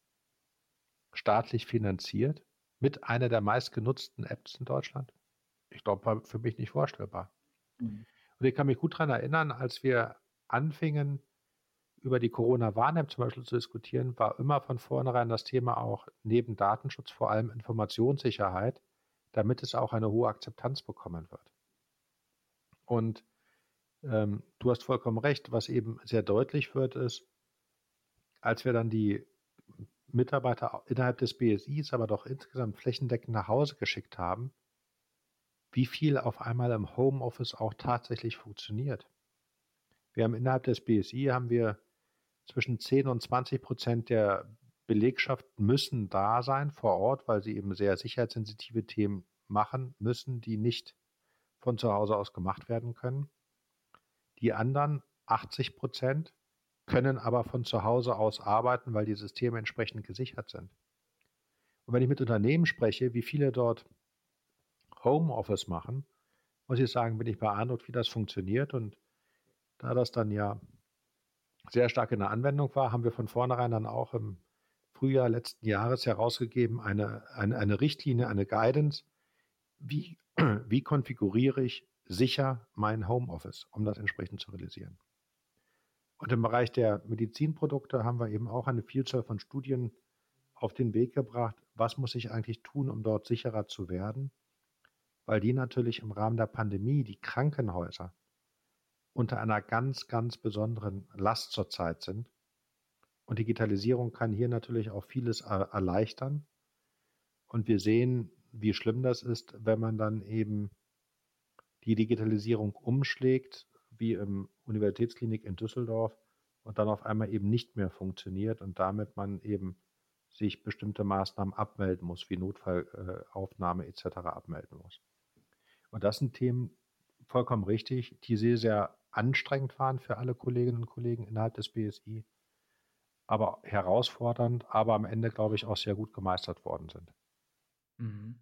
Staatlich finanziert? Mit einer der meistgenutzten Apps in Deutschland? Ich glaube, war für mich nicht vorstellbar.
Mhm.
Und ich kann mich gut daran erinnern, als wir anfingen, über die Corona-Warn-App zum Beispiel zu diskutieren, war immer von vornherein das Thema auch neben Datenschutz vor allem Informationssicherheit, damit es auch eine hohe Akzeptanz bekommen wird. Und ähm, du hast vollkommen recht, was eben sehr deutlich wird, ist, als wir dann die Mitarbeiter innerhalb des B S Is, aber doch insgesamt flächendeckend nach Hause geschickt haben, wie viel auf einmal im Homeoffice auch tatsächlich funktioniert. Wir haben innerhalb des B S I haben wir zwischen zehn und zwanzig Prozent der Belegschaft müssen da sein vor Ort, weil sie eben sehr sicherheitssensitive Themen machen müssen, die nicht von zu Hause aus gemacht werden können. Die anderen achtzig Prozent können aber von zu Hause aus arbeiten, weil die Systeme entsprechend gesichert sind. Und wenn ich mit Unternehmen spreche, wie viele dort Homeoffice machen, muss ich sagen, bin ich beeindruckt, wie das funktioniert. Und da das dann ja sehr stark in der Anwendung war, haben wir von vornherein dann auch im Frühjahr letzten Jahres herausgegeben, eine, eine, eine Richtlinie, eine Guidance, wie, wie konfiguriere ich sicher mein Homeoffice, um das entsprechend zu realisieren. Und im Bereich der Medizinprodukte haben wir eben auch eine Vielzahl von Studien auf den Weg gebracht, was muss ich eigentlich tun, um dort sicherer zu werden, weil die natürlich im Rahmen der Pandemie, die Krankenhäuser, unter einer ganz, ganz besonderen Last zurzeit sind. Und Digitalisierung kann hier natürlich auch vieles erleichtern. Und wir sehen, wie schlimm das ist, wenn man dann eben die Digitalisierung umschlägt, wie im Universitätsklinik in Düsseldorf, und dann auf einmal eben nicht mehr funktioniert und damit man eben sich bestimmte Maßnahmen abmelden muss, wie Notfallaufnahme et cetera abmelden muss. Und das sind Themen, vollkommen richtig, die sehr, sehr anstrengend waren für alle Kolleginnen und Kollegen innerhalb des B S I, aber herausfordernd, aber am Ende, glaube ich, auch sehr gut gemeistert worden sind.
Mhm.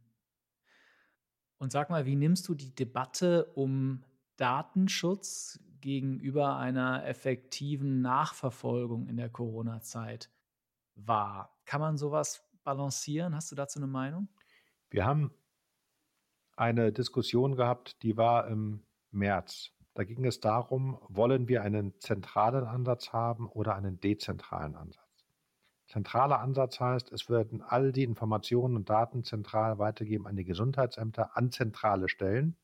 Und sag mal, wie nimmst du die Debatte um Datenschutz gegenüber einer effektiven Nachverfolgung in der Corona-Zeit wahr? Kann man sowas balancieren? Hast du dazu eine Meinung?
Wir haben eine Diskussion gehabt, die war im März. Da ging es darum, wollen wir einen zentralen Ansatz haben oder einen dezentralen Ansatz? Zentraler Ansatz heißt, es werden all die Informationen und Daten zentral weitergeben an die Gesundheitsämter, an zentrale Stellen.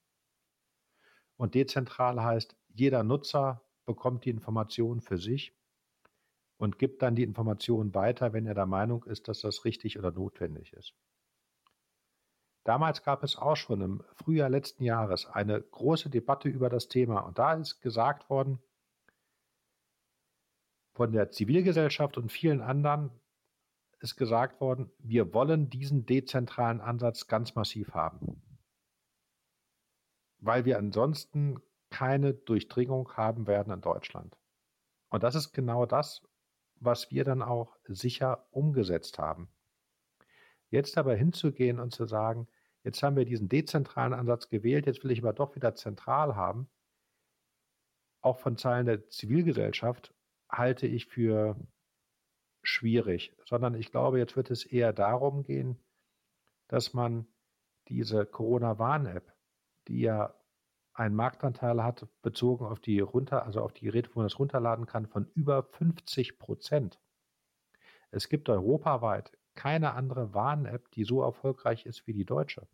Und dezentral heißt, jeder Nutzer bekommt die Information für sich und gibt dann die Information weiter, wenn er der Meinung ist, dass das richtig oder notwendig ist. Damals gab es auch schon im Frühjahr letzten Jahres eine große Debatte über das Thema. Und da ist gesagt worden, von der Zivilgesellschaft und vielen anderen ist gesagt worden, wir wollen diesen dezentralen Ansatz ganz massiv haben, weil wir ansonsten keine Durchdringung haben werden in Deutschland. Und das ist genau das, was wir dann auch sicher umgesetzt haben. Jetzt aber hinzugehen und zu sagen, jetzt haben wir diesen dezentralen Ansatz gewählt, jetzt will ich aber doch wieder zentral haben, auch von Teilen der Zivilgesellschaft, halte ich für schwierig, sondern ich glaube, jetzt wird es eher darum gehen, dass man diese Corona-Warn-App, die ja einen Marktanteil hat, bezogen auf die runter, also auf die Geräte, wo man das runterladen kann, von über fünfzig Prozent. Es gibt europaweit keine andere Warn-App, die so erfolgreich ist wie die deutsche.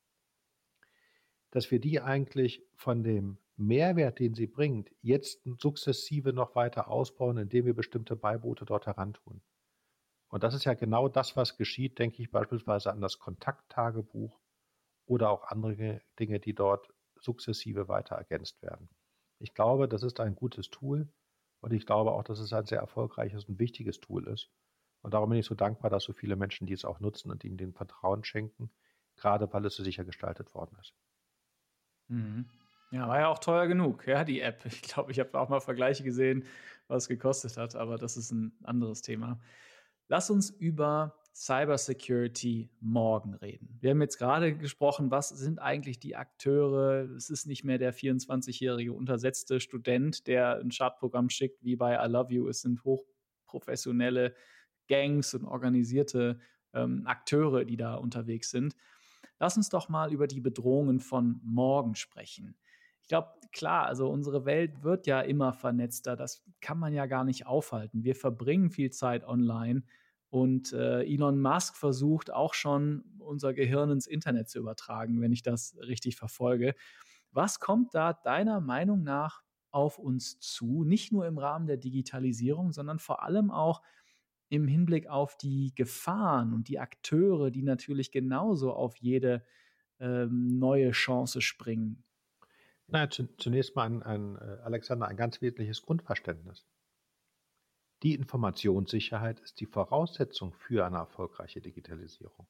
Dass wir die eigentlich von dem Mehrwert, den sie bringt, jetzt sukzessive noch weiter ausbauen, indem wir bestimmte Beiboote dort herantun. Und das ist ja genau das, was geschieht, denke ich beispielsweise an das Kontakttagebuch oder auch andere Dinge, die dort sukzessive weiter ergänzt werden. Ich glaube, das ist ein gutes Tool und ich glaube auch, dass es ein sehr erfolgreiches und wichtiges Tool ist. Und darum bin ich so dankbar, dass so viele Menschen dies auch nutzen und ihm den Vertrauen schenken, gerade weil es so sicher gestaltet worden ist.
Mhm. Ja, war ja auch teuer genug, ja, die App. Ich glaube, ich habe auch mal Vergleiche gesehen, was es gekostet hat, aber das ist ein anderes Thema. Lass uns über Cybersecurity morgen reden. Wir haben jetzt gerade gesprochen, was sind eigentlich die Akteure? Es ist nicht mehr der vierundzwanzigjährige untersetzte Student, der ein Schadprogramm schickt, wie bei I Love You. Es sind hochprofessionelle Gangs und organisierte ähm, Akteure, die da unterwegs sind. Lass uns doch mal über die Bedrohungen von morgen sprechen. Ich glaube, klar, also unsere Welt wird ja immer vernetzter. Das kann man ja gar nicht aufhalten. Wir verbringen viel Zeit online und äh, Elon Musk versucht auch schon unser Gehirn ins Internet zu übertragen, wenn ich das richtig verfolge. Was kommt da deiner Meinung nach auf uns zu, nicht nur im Rahmen der Digitalisierung, sondern vor allem auch im Hinblick auf die Gefahren und die Akteure, die natürlich genauso auf jede ähm, neue Chance springen?
Na, zu, zunächst mal ein, ein, äh, Alexander, ein ganz wesentliches Grundverständnis. Die Informationssicherheit ist die Voraussetzung für eine erfolgreiche Digitalisierung.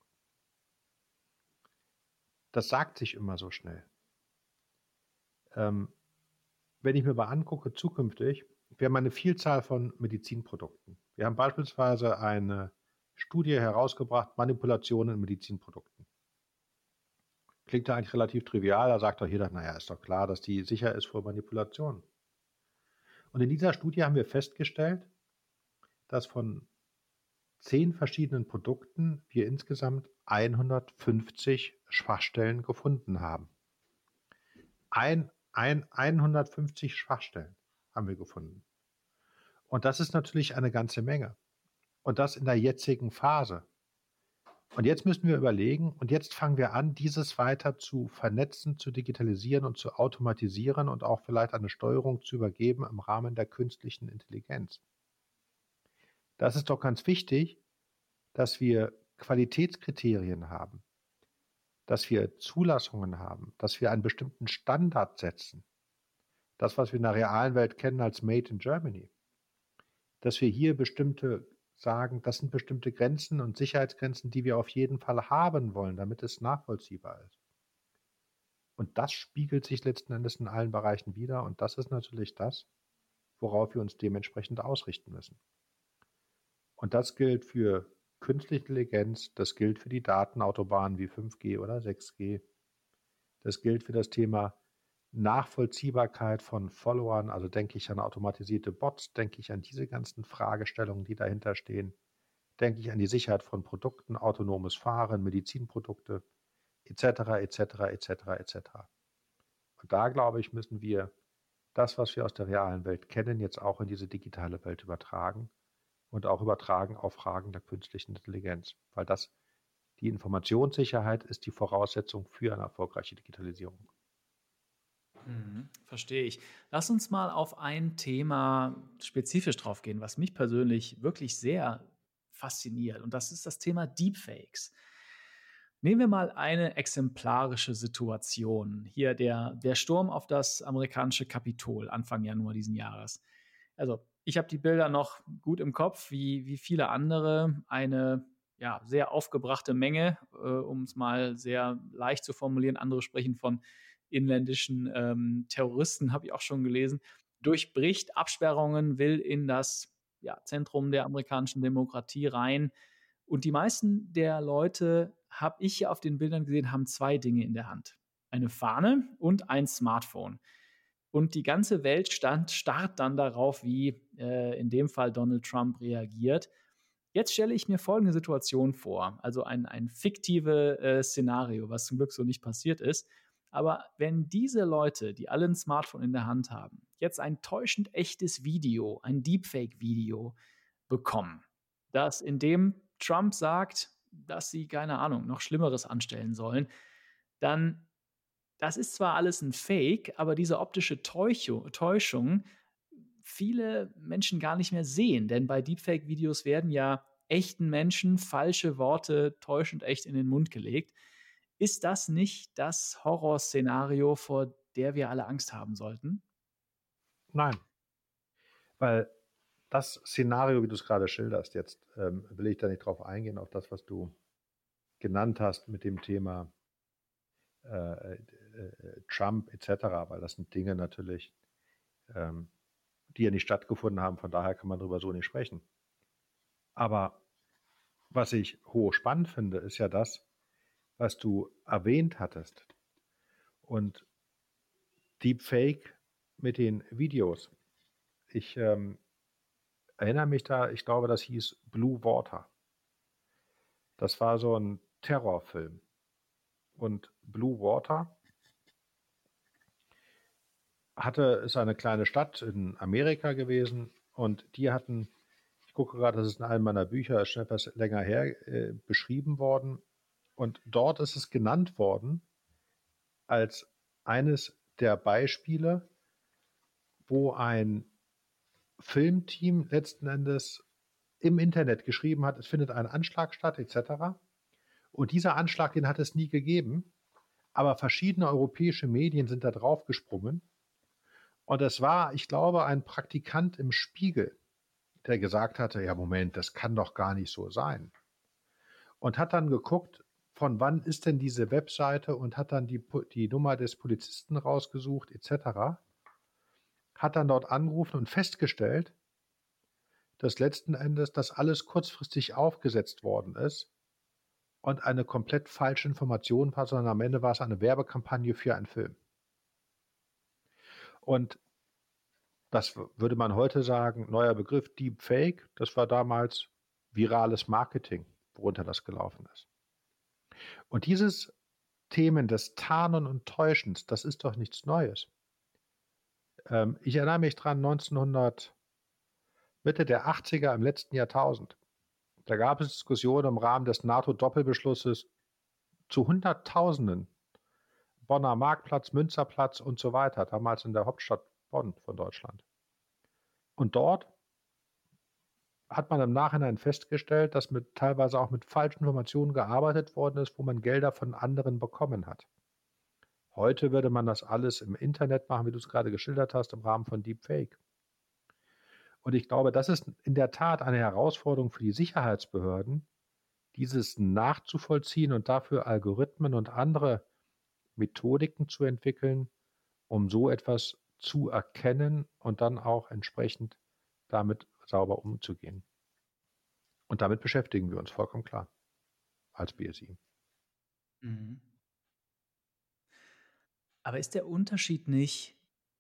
Das sagt sich immer so schnell. Ähm, wenn ich mir mal angucke, zukünftig, wir haben eine Vielzahl von Medizinprodukten. Wir haben beispielsweise eine Studie herausgebracht, Manipulationen in Medizinprodukten. Klingt ja eigentlich relativ trivial, da sagt doch jeder, naja, ist doch klar, dass die sicher ist vor Manipulationen. Und in dieser Studie haben wir festgestellt, dass von zehn verschiedenen Produkten wir insgesamt hundertfünfzig Schwachstellen gefunden haben. Ein, ein, hundertfünfzig Schwachstellen haben wir gefunden. Und das ist natürlich eine ganze Menge. Und das in der jetzigen Phase. Und jetzt müssen wir überlegen, und jetzt fangen wir an, dieses weiter zu vernetzen, zu digitalisieren und zu automatisieren und auch vielleicht eine Steuerung zu übergeben im Rahmen der künstlichen Intelligenz. Das ist doch ganz wichtig, dass wir Qualitätskriterien haben, dass wir Zulassungen haben, dass wir einen bestimmten Standard setzen. Das, was wir in der realen Welt kennen als Made in Germany. Dass wir hier bestimmte sagen, das sind bestimmte Grenzen und Sicherheitsgrenzen, die wir auf jeden Fall haben wollen, damit es nachvollziehbar ist. Und das spiegelt sich letzten Endes in allen Bereichen wider. Und das ist natürlich das, worauf wir uns dementsprechend ausrichten müssen. Und das gilt für künstliche Intelligenz, das gilt für die Datenautobahnen wie fünf G oder sechs G. Das gilt für das Thema Nachvollziehbarkeit von Followern, also denke ich an automatisierte Bots, denke ich an diese ganzen Fragestellungen, die dahinter stehen, denke ich an die Sicherheit von Produkten, autonomes Fahren, Medizinprodukte, et cetera, et cetera, et cetera, et cetera. Und da, glaube ich, müssen wir das, was wir aus der realen Welt kennen, jetzt auch in diese digitale Welt übertragen und auch übertragen auf Fragen der künstlichen Intelligenz, weil das, die Informationssicherheit ist die Voraussetzung für eine erfolgreiche Digitalisierung.
Mhm, verstehe ich. Lass uns mal auf ein Thema spezifisch drauf gehen, was mich persönlich wirklich sehr fasziniert. Und das ist das Thema Deepfakes. Nehmen wir mal eine exemplarische Situation. Hier der, der Sturm auf das amerikanische Kapitol Anfang Januar diesen Jahres. Also, ich habe die Bilder noch gut im Kopf, wie, wie viele andere. Eine ja, sehr aufgebrachte Menge, äh, um es mal sehr leicht zu formulieren. Andere sprechen von inländischen ähm, Terroristen, habe ich auch schon gelesen, durchbricht Absperrungen, will in das ja, Zentrum der amerikanischen Demokratie rein. Und die meisten der Leute, habe ich auf den Bildern gesehen, haben zwei Dinge in der Hand. Eine Fahne und ein Smartphone. Und die ganze Welt stand, starrt dann darauf, wie äh, in dem Fall Donald Trump reagiert. Jetzt stelle ich mir folgende Situation vor, also ein, ein fiktives äh, Szenario, was zum Glück so nicht passiert ist. Aber wenn diese Leute, die alle ein Smartphone in der Hand haben, jetzt ein täuschend echtes Video, ein Deepfake-Video bekommen, das in dem Trump sagt, dass sie, keine Ahnung, noch Schlimmeres anstellen sollen, dann, das ist zwar alles ein Fake, aber diese optische Täuschung, Täuschung viele Menschen gar nicht mehr sehen. Denn bei Deepfake-Videos werden ja echten Menschen falsche Worte täuschend echt in den Mund gelegt. Ist das nicht das Horrorszenario, vor der wir alle Angst haben sollten?
Nein, weil das Szenario, wie du es gerade schilderst, jetzt ähm, will ich da nicht drauf eingehen, auf das, was du genannt hast mit dem Thema äh, äh, Trump et cetera, weil das sind Dinge natürlich, ähm, die ja nicht stattgefunden haben, von daher kann man darüber so nicht sprechen. Aber was ich hochspannend finde, ist ja das, was du erwähnt hattest. Und Deepfake mit den Videos. Ich ähm, erinnere mich da, ich glaube, das hieß Blue Water. Das war so ein Terrorfilm. Und Blue Water hatte, ist eine kleine Stadt in Amerika gewesen und die hatten, ich gucke gerade, das ist in einem meiner Bücher, ist schon etwas länger her, äh, beschrieben worden, Und dort ist es genannt worden als eines der Beispiele, wo ein Filmteam letzten Endes im Internet geschrieben hat, es findet ein Anschlag statt, et cetera. Und dieser Anschlag, den hat es nie gegeben, aber verschiedene europäische Medien sind da draufgesprungen. Und es war, ich glaube, ein Praktikant im Spiegel, der gesagt hatte, ja Moment, das kann doch gar nicht so sein. Und hat dann geguckt, von wann ist denn diese Webseite und hat dann die, die Nummer des Polizisten rausgesucht, et cetera. Hat dann dort angerufen und festgestellt, dass letzten Endes das alles kurzfristig aufgesetzt worden ist und eine komplett falsche Information war, sondern am Ende war es eine Werbekampagne für einen Film. Und das würde man heute sagen, neuer Begriff, Deepfake, das war damals virales Marketing, worunter das gelaufen ist. Und dieses Themen des Tarnen und Täuschens, das ist doch nichts Neues. Ähm, ich erinnere mich dran, neunzehnhundert, Mitte der achtziger im letzten Jahrtausend, da gab es Diskussionen im Rahmen des NATO-Doppelbeschlusses zu Hunderttausenden, Bonner Marktplatz, Münsterplatz und so weiter, damals in der Hauptstadt Bonn von Deutschland. Und dort hat man im Nachhinein festgestellt, dass mit, teilweise auch mit falschen Informationen gearbeitet worden ist, wo man Gelder von anderen bekommen hat. Heute würde man das alles im Internet machen, wie du es gerade geschildert hast, im Rahmen von Deepfake. Und ich glaube, das ist in der Tat eine Herausforderung für die Sicherheitsbehörden, dieses nachzuvollziehen und dafür Algorithmen und andere Methodiken zu entwickeln, um so etwas zu erkennen und dann auch entsprechend damit sauber umzugehen. Und damit beschäftigen wir uns vollkommen klar als B S I.
Mhm. Aber ist der Unterschied nicht,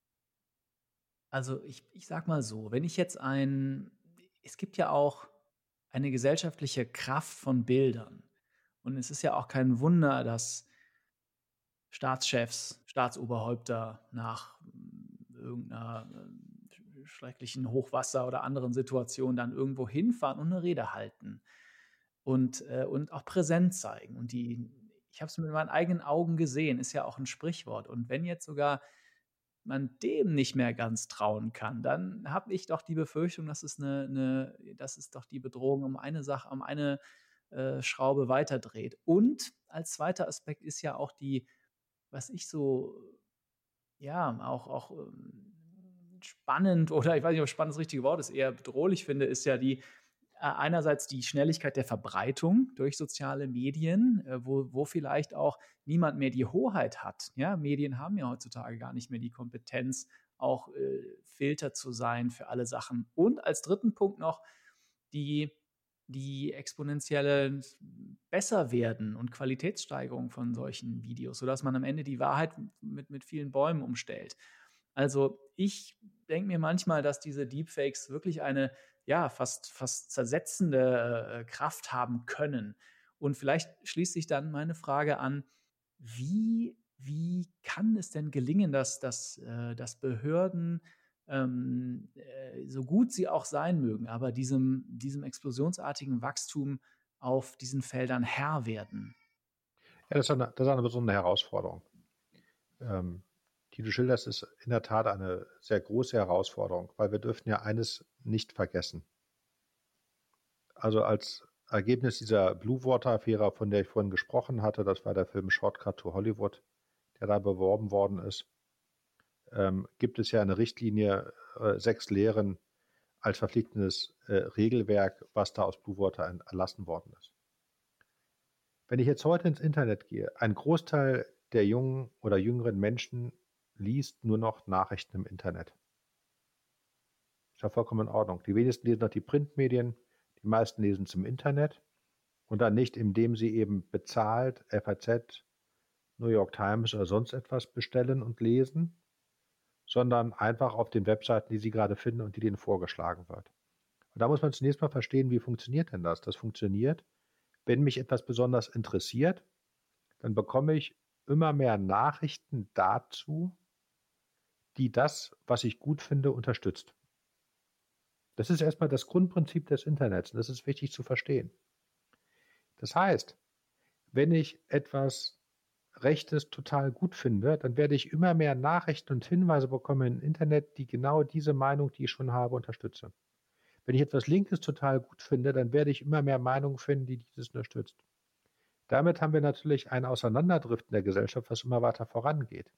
also ich, ich sag mal so, wenn ich jetzt ein, es gibt ja auch eine gesellschaftliche Kraft von Bildern. Und es ist ja auch kein Wunder, dass Staatschefs, Staatsoberhäupter nach mm, irgendeiner äh, schrecklichen Hochwasser oder anderen Situationen dann irgendwo hinfahren und eine Rede halten und, äh, und auch Präsenz zeigen. Und die, ich habe es mit meinen eigenen Augen gesehen, ist ja auch ein Sprichwort. Und wenn jetzt sogar man dem nicht mehr ganz trauen kann, dann habe ich doch die Befürchtung, dass es eine, eine, dass es doch die Bedrohung um eine Sache, um eine äh, Schraube weiterdreht. Und als zweiter Aspekt ist ja auch die, was ich so, ja, auch, auch ähm, spannend, oder ich weiß nicht, ob spannend das richtige Wort ist, eher bedrohlich finde, ist ja die, äh, einerseits die Schnelligkeit der Verbreitung durch soziale Medien, äh, wo, wo vielleicht auch niemand mehr die Hoheit hat. Ja? Medien haben ja heutzutage gar nicht mehr die Kompetenz, auch äh, Filter zu sein für alle Sachen. Und als dritten Punkt noch die, die exponentielle Besserwerden und Qualitätssteigerung von solchen Videos, sodass man am Ende die Wahrheit mit, mit vielen Bäumen umstellt. Also ich denke mir manchmal, dass diese Deepfakes wirklich eine, ja, fast, fast zersetzende äh, Kraft haben können. Und vielleicht schließt sich dann meine Frage an, wie, wie kann es denn gelingen, dass, dass, äh, dass Behörden, ähm, äh, so gut sie auch sein mögen, aber diesem, diesem explosionsartigen Wachstum auf diesen Feldern Herr werden?
Ja, das ist eine, das ist eine besondere Herausforderung. Ähm, die du schilderst, ist in der Tat eine sehr große Herausforderung, weil wir dürfen ja eines nicht vergessen. Also als Ergebnis dieser Blue Water-Affäre, von der ich vorhin gesprochen hatte, das war der Film Shortcut to Hollywood, der da beworben worden ist, ähm, gibt es ja eine Richtlinie, äh, sechs Lehren als verpflichtendes äh, Regelwerk, was da aus Blue Water erlassen worden ist. Wenn ich jetzt heute ins Internet gehe, ein Großteil der jungen oder jüngeren Menschen liest nur noch Nachrichten im Internet. Ist ja vollkommen in Ordnung. Die wenigsten lesen noch die Printmedien, die meisten lesen es im Internet und dann nicht, indem sie eben bezahlt F A Z, New York Times oder sonst etwas bestellen und lesen, sondern einfach auf den Webseiten, die sie gerade finden und die denen vorgeschlagen wird. Und da muss man zunächst mal verstehen, wie funktioniert denn das? Das funktioniert, wenn mich etwas besonders interessiert, dann bekomme ich immer mehr Nachrichten dazu, die das, was ich gut finde, unterstützt. Das ist erstmal das Grundprinzip des Internets und das ist wichtig zu verstehen. Das heißt, Wenn ich etwas Rechtes total gut finde, dann werde ich immer mehr Nachrichten und Hinweise bekommen im Internet, die genau diese Meinung, die ich schon habe, unterstützen. Wenn ich etwas Linkes total gut finde, dann werde ich immer mehr Meinungen finden, die dieses unterstützt. Damit haben wir natürlich ein Auseinanderdriften der Gesellschaft, was immer weiter vorangeht.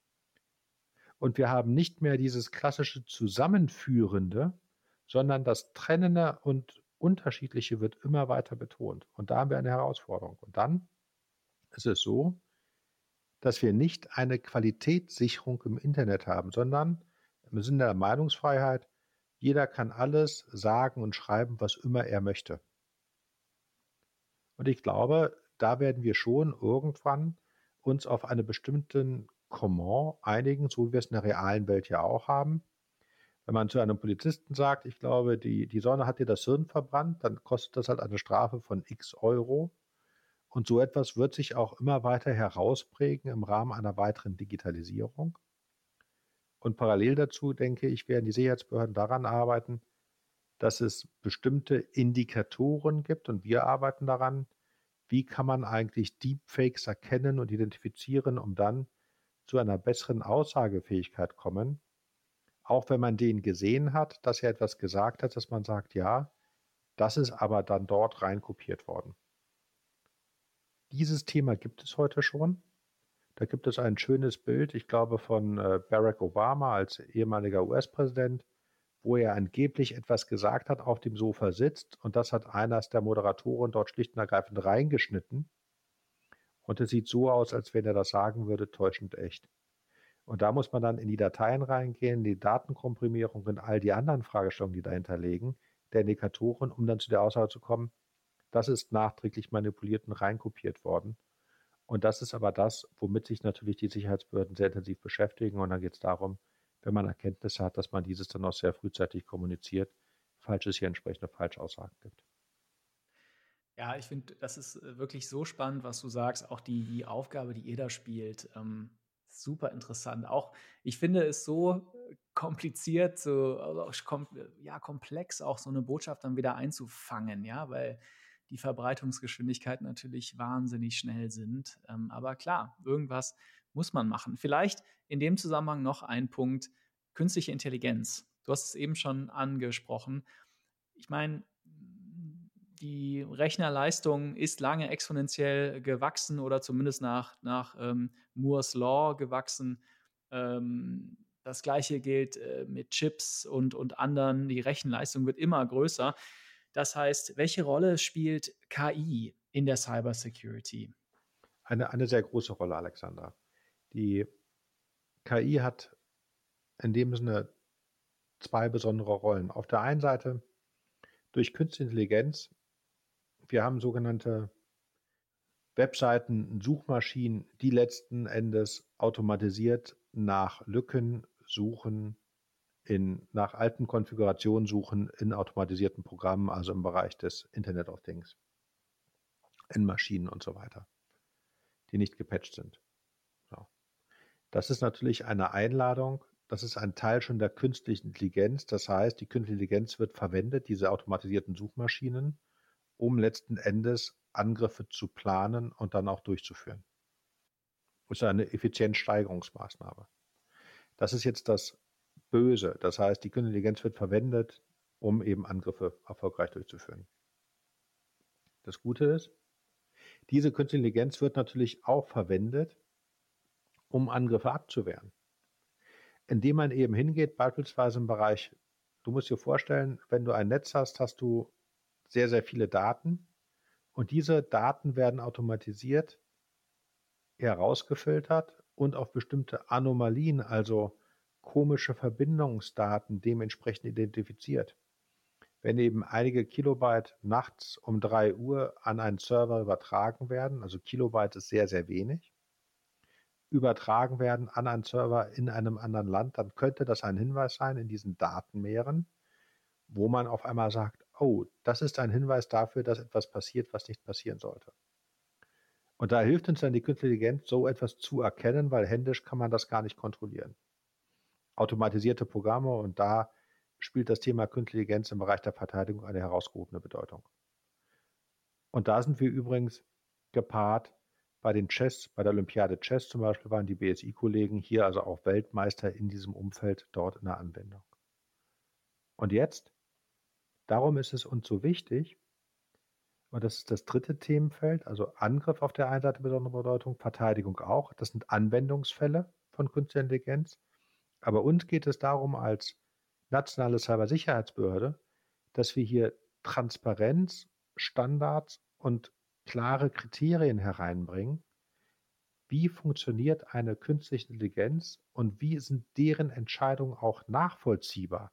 Und wir haben nicht mehr dieses klassische Zusammenführende, sondern das Trennende und Unterschiedliche wird immer weiter betont. Und da haben wir eine Herausforderung. Und dann ist es so, dass wir nicht eine Qualitätssicherung im Internet haben, sondern im Sinne der Meinungsfreiheit, jeder kann alles sagen und schreiben, was immer er möchte. Und ich glaube, da werden wir schon irgendwann uns auf einen bestimmten Command einigen, so wie wir es in der realen Welt ja auch haben. Wenn man zu einem Polizisten sagt, ich glaube, die, die Sonne hat dir das Hirn verbrannt, dann kostet das halt eine Strafe von x Euro. Und so etwas wird sich auch immer weiter herausprägen im Rahmen einer weiteren Digitalisierung. Und parallel dazu, denke ich, werden die Sicherheitsbehörden daran arbeiten, dass es bestimmte Indikatoren gibt, und wir arbeiten daran, wie kann man eigentlich Deepfakes erkennen und identifizieren, um dann zu einer besseren Aussagefähigkeit kommen. Auch wenn man den gesehen hat, dass er etwas gesagt hat, dass man sagt, ja, das ist aber dann dort rein kopiert worden. Dieses Thema gibt es heute schon. Da gibt es ein schönes Bild, ich glaube, von Barack Obama als ehemaliger U S-Präsident, wo er angeblich etwas gesagt hat, auf dem Sofa sitzt, und das hat einer der Moderatoren dort schlicht und ergreifend reingeschnitten. Und es sieht so aus, als wenn er das sagen würde, täuschend echt. Und da muss man dann in die Dateien reingehen, die Datenkomprimierung und all die anderen Fragestellungen, die dahinter liegen, der Indikatoren, um dann zu der Aussage zu kommen, das ist nachträglich manipuliert und reinkopiert worden. Und das ist aber das, womit sich natürlich die Sicherheitsbehörden sehr intensiv beschäftigen. Und dann geht es darum, wenn man Erkenntnisse hat, dass man dieses dann auch sehr frühzeitig kommuniziert, falls es hier entsprechende Falschaussagen gibt.
Ja, ich finde, das ist wirklich so spannend, was du sagst. Auch die, die Aufgabe, die ihr da spielt, ähm, super interessant. Auch ich finde es so kompliziert, so also kom ja, komplex, auch so eine Botschaft dann wieder einzufangen, ja, weil die Verbreitungsgeschwindigkeiten natürlich wahnsinnig schnell sind. Ähm, aber klar, irgendwas muss man machen. Vielleicht in dem Zusammenhang noch ein Punkt: künstliche Intelligenz. Du hast es eben schon angesprochen. Ich meine, die Rechnerleistung ist lange exponentiell gewachsen oder zumindest nach, nach ähm, Moore's Law gewachsen. Ähm, das Gleiche gilt äh, mit Chips und, und anderen. Die Rechenleistung wird immer größer. Das heißt, welche Rolle spielt K I in der Cybersecurity?
Eine, eine sehr große Rolle, Alexander. Die K I hat in dem Sinne zwei besondere Rollen. Auf der einen Seite durch Künstliche Intelligenz, wir haben sogenannte Webseiten, Suchmaschinen, die letzten Endes automatisiert nach Lücken suchen, in, nach alten Konfigurationen suchen in automatisierten Programmen, also im Bereich des Internet of Things, in Maschinen und so weiter, die nicht gepatcht sind. So. Das ist natürlich eine Einladung, das ist ein Teil schon der künstlichen Intelligenz, das heißt, die künstliche Intelligenz wird verwendet, diese automatisierten Suchmaschinen, um letzten Endes Angriffe zu planen und dann auch durchzuführen. Das ist eine Effizienzsteigerungsmaßnahme. Das ist jetzt das Böse. Das heißt, die Künstliche Intelligenz wird verwendet, um eben Angriffe erfolgreich durchzuführen. Das Gute ist, diese Künstliche Intelligenz wird natürlich auch verwendet, um Angriffe abzuwehren. Indem man eben hingeht, beispielsweise im Bereich, du musst dir vorstellen, wenn du ein Netz hast, hast du sehr, sehr viele Daten, und diese Daten werden automatisiert herausgefiltert und auf bestimmte Anomalien, also komische Verbindungsdaten, dementsprechend identifiziert. Wenn eben einige Kilobyte nachts um drei Uhr an einen Server übertragen werden, also Kilobyte ist sehr, sehr wenig, übertragen werden an einen Server in einem anderen Land, dann könnte das ein Hinweis sein in diesen Datenmeeren, wo man auf einmal sagt, oh, das ist ein Hinweis dafür, dass etwas passiert, was nicht passieren sollte. Und da hilft uns dann die Künstliche Intelligenz, so etwas zu erkennen, weil händisch kann man das gar nicht kontrollieren. Automatisierte Programme, und da spielt das Thema Künstliche Intelligenz im Bereich der Verteidigung eine herausgehobene Bedeutung. Und da sind wir übrigens gepaart. Bei den Chess, bei der Olympiade Chess zum Beispiel waren die B S I-Kollegen hier also auch Weltmeister in diesem Umfeld dort in der Anwendung. Und jetzt, darum ist es uns so wichtig, und das ist das dritte Themenfeld, also Angriff auf der einen Seite besondere Bedeutung, Verteidigung auch. Das sind Anwendungsfälle von künstlicher Intelligenz. Aber uns geht es darum, als nationale Cybersicherheitsbehörde, dass wir hier Transparenz, Standards und klare Kriterien hereinbringen. Wie funktioniert eine künstliche Intelligenz und wie sind deren Entscheidungen auch nachvollziehbar?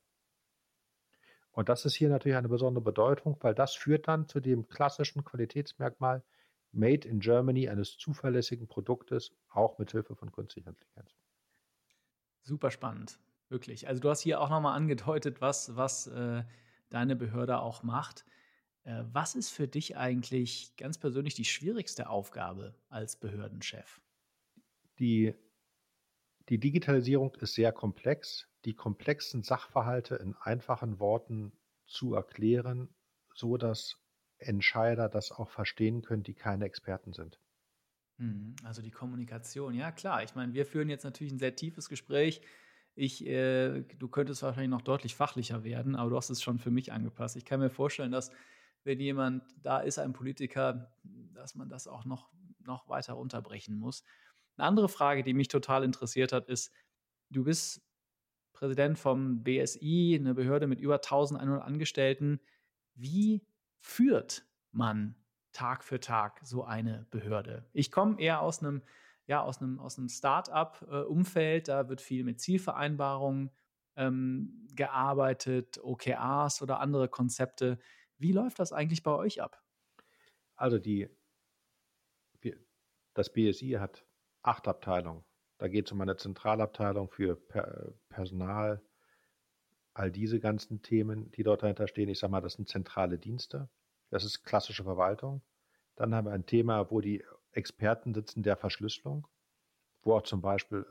Und das ist hier natürlich eine besondere Bedeutung, weil das führt dann zu dem klassischen Qualitätsmerkmal Made in Germany eines zuverlässigen Produktes, auch mit Hilfe von künstlicher Intelligenz.
Super spannend, wirklich. Also du hast hier auch nochmal angedeutet, was, was äh, deine Behörde auch macht. Äh, was ist für dich eigentlich ganz persönlich die schwierigste Aufgabe als Behördenchef?
Die, die Digitalisierung ist sehr komplex. Die komplexen Sachverhalte in einfachen Worten zu erklären, so dass Entscheider das auch verstehen können, die keine Experten sind.
Mhm, also die Kommunikation, ja klar. Ich meine, wir führen jetzt natürlich ein sehr tiefes Gespräch. Ich, äh, du könntest wahrscheinlich noch deutlich fachlicher werden, aber du hast es schon für mich angepasst. Ich kann mir vorstellen, dass wenn jemand da ist, ein Politiker, dass man das auch noch, noch weiter runterbrechen muss. Eine andere Frage, die mich total interessiert hat, ist, du bist Präsident vom B S I, eine Behörde mit über eintausendeinhundert Angestellten. Wie führt man Tag für Tag so eine Behörde? Ich komme eher aus einem, ja, aus einem, aus einem Start-up-Umfeld. Da wird viel mit Zielvereinbarungen ähm, gearbeitet, O K Rs oder andere Konzepte. Wie läuft das eigentlich bei euch ab?
Also die, wir, das B S I hat acht Abteilungen. Da geht es um eine Zentralabteilung für per Personal, all diese ganzen Themen, die dort dahinter stehen. Ich sage mal, das sind zentrale Dienste. Das ist klassische Verwaltung. Dann haben wir ein Thema, wo die Experten sitzen der Verschlüsselung, wo auch zum Beispiel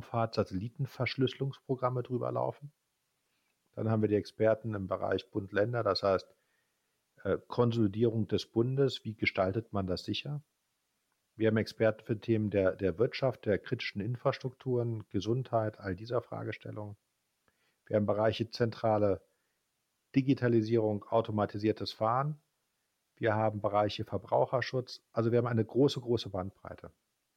Raumfahrt-Satellitenverschlüsselungsprogramme drüber laufen. Dann haben wir die Experten im Bereich Bund-Länder, das heißt äh, Konsolidierung des Bundes, wie gestaltet man das sicher? Wir haben Experten für Themen der, der Wirtschaft, der kritischen Infrastrukturen, Gesundheit, all dieser Fragestellungen. Wir haben Bereiche zentrale Digitalisierung, automatisiertes Fahren. Wir haben Bereiche Verbraucherschutz. Also wir haben eine große, große Bandbreite.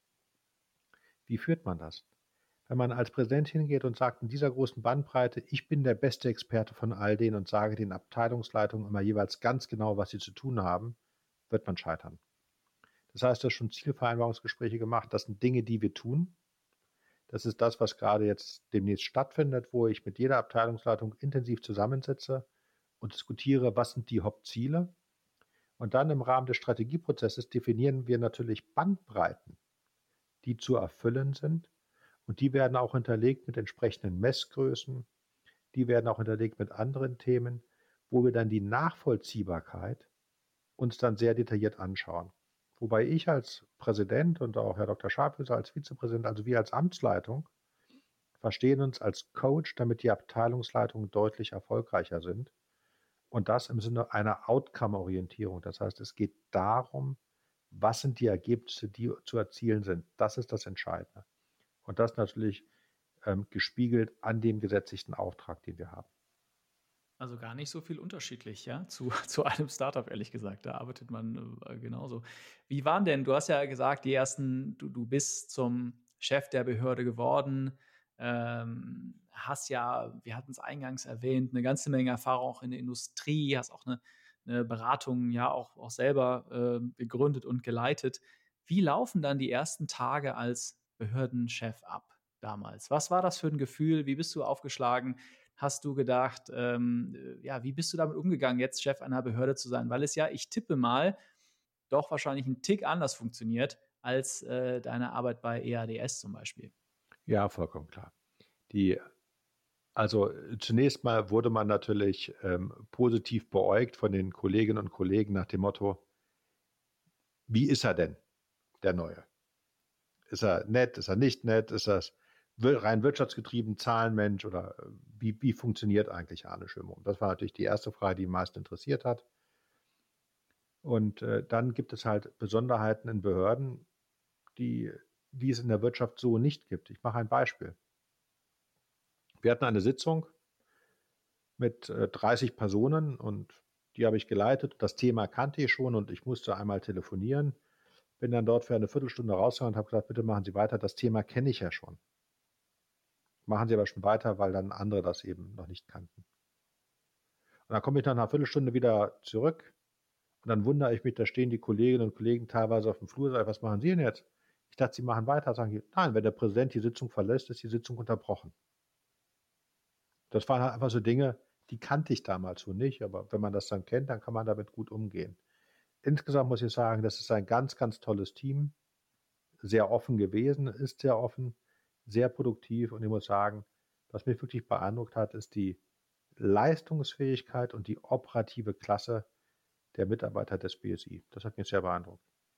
Wie führt man das? Wenn man als Präsident hingeht und sagt, in dieser großen Bandbreite, ich bin der beste Experte von all denen und sage den Abteilungsleitungen immer jeweils ganz genau, was sie zu tun haben, wird man scheitern. Das heißt, du hast schon Zielvereinbarungsgespräche gemacht. Das sind Dinge, die wir tun. Das ist das, was gerade jetzt demnächst stattfindet, wo ich mit jeder Abteilungsleitung intensiv zusammensitze und diskutiere, was sind die Hauptziele. Und dann im Rahmen des Strategieprozesses definieren wir natürlich Bandbreiten, die zu erfüllen sind. Und die werden auch hinterlegt mit entsprechenden Messgrößen. Die werden auch hinterlegt mit anderen Themen, wo wir dann die Nachvollziehbarkeit uns dann sehr detailliert anschauen. Wobei ich als Präsident und auch Herr Doktor Scharphöser als Vizepräsident, also wir als Amtsleitung, verstehen uns als Coach, damit die Abteilungsleitungen deutlich erfolgreicher sind. Und das im Sinne einer Outcome-Orientierung. Das heißt, es geht darum, was sind die Ergebnisse, die zu erzielen sind. Das ist das Entscheidende. Und das natürlich ähm, gespiegelt an dem gesetzlichen Auftrag, den wir haben.
Also gar nicht so viel unterschiedlich, ja, zu, zu einem Startup, ehrlich gesagt. Da arbeitet man äh, genauso. Wie waren denn, du hast ja gesagt, die ersten, du, du bist zum Chef der Behörde geworden, ähm, hast ja, wir hatten es eingangs erwähnt, eine ganze Menge Erfahrung auch in der Industrie, hast auch eine, eine Beratung ja auch, auch selber äh, gegründet und geleitet. Wie laufen dann die ersten Tage als Behördenchef ab damals? Was war das für ein Gefühl? Wie bist du aufgeschlagen? Hast du gedacht, ähm, äh, ja, wie bist du damit umgegangen, jetzt Chef einer Behörde zu sein? Weil es ja, ich tippe mal, doch wahrscheinlich ein Tick anders funktioniert als äh, deine Arbeit bei E A D S zum Beispiel.
Ja, vollkommen klar. Die, also zunächst mal wurde man natürlich ähm, positiv beäugt von den Kolleginnen und Kollegen nach dem Motto, wie ist er denn, der Neue? Ist er nett, ist er nicht nett, ist er rein wirtschaftsgetrieben, Zahlenmensch oder wie, wie funktioniert eigentlich Arne Schönbohm? Das war natürlich die erste Frage, die die meisten interessiert hat. Und äh, dann gibt es halt Besonderheiten in Behörden, die, die es in der Wirtschaft so nicht gibt. Ich mache ein Beispiel. Wir hatten eine Sitzung mit äh, dreißig Personen und die habe ich geleitet. Das Thema kannte ich schon und ich musste einmal telefonieren. Bin dann dort für eine Viertelstunde rausgegangen und habe gesagt, bitte machen Sie weiter. Das Thema kenne ich ja schon. Machen Sie aber schon weiter, weil dann andere das eben noch nicht kannten. Und dann komme ich nach einer Viertelstunde wieder zurück und dann wundere ich mich, da stehen die Kolleginnen und Kollegen teilweise auf dem Flur, sage ich, was machen Sie denn jetzt? Ich dachte, Sie machen weiter. Sagen die, nein, wenn der Präsident die Sitzung verlässt, ist die Sitzung unterbrochen. Das waren halt einfach so Dinge, die kannte ich damals so nicht, aber wenn man das dann kennt, dann kann man damit gut umgehen. Insgesamt muss ich sagen, das ist ein ganz, ganz tolles Team, sehr offen gewesen, ist sehr offen, sehr produktiv und ich muss sagen, was mich wirklich beeindruckt hat, ist die Leistungsfähigkeit und die operative Klasse der Mitarbeiter des B S I. Das hat mich sehr beeindruckt.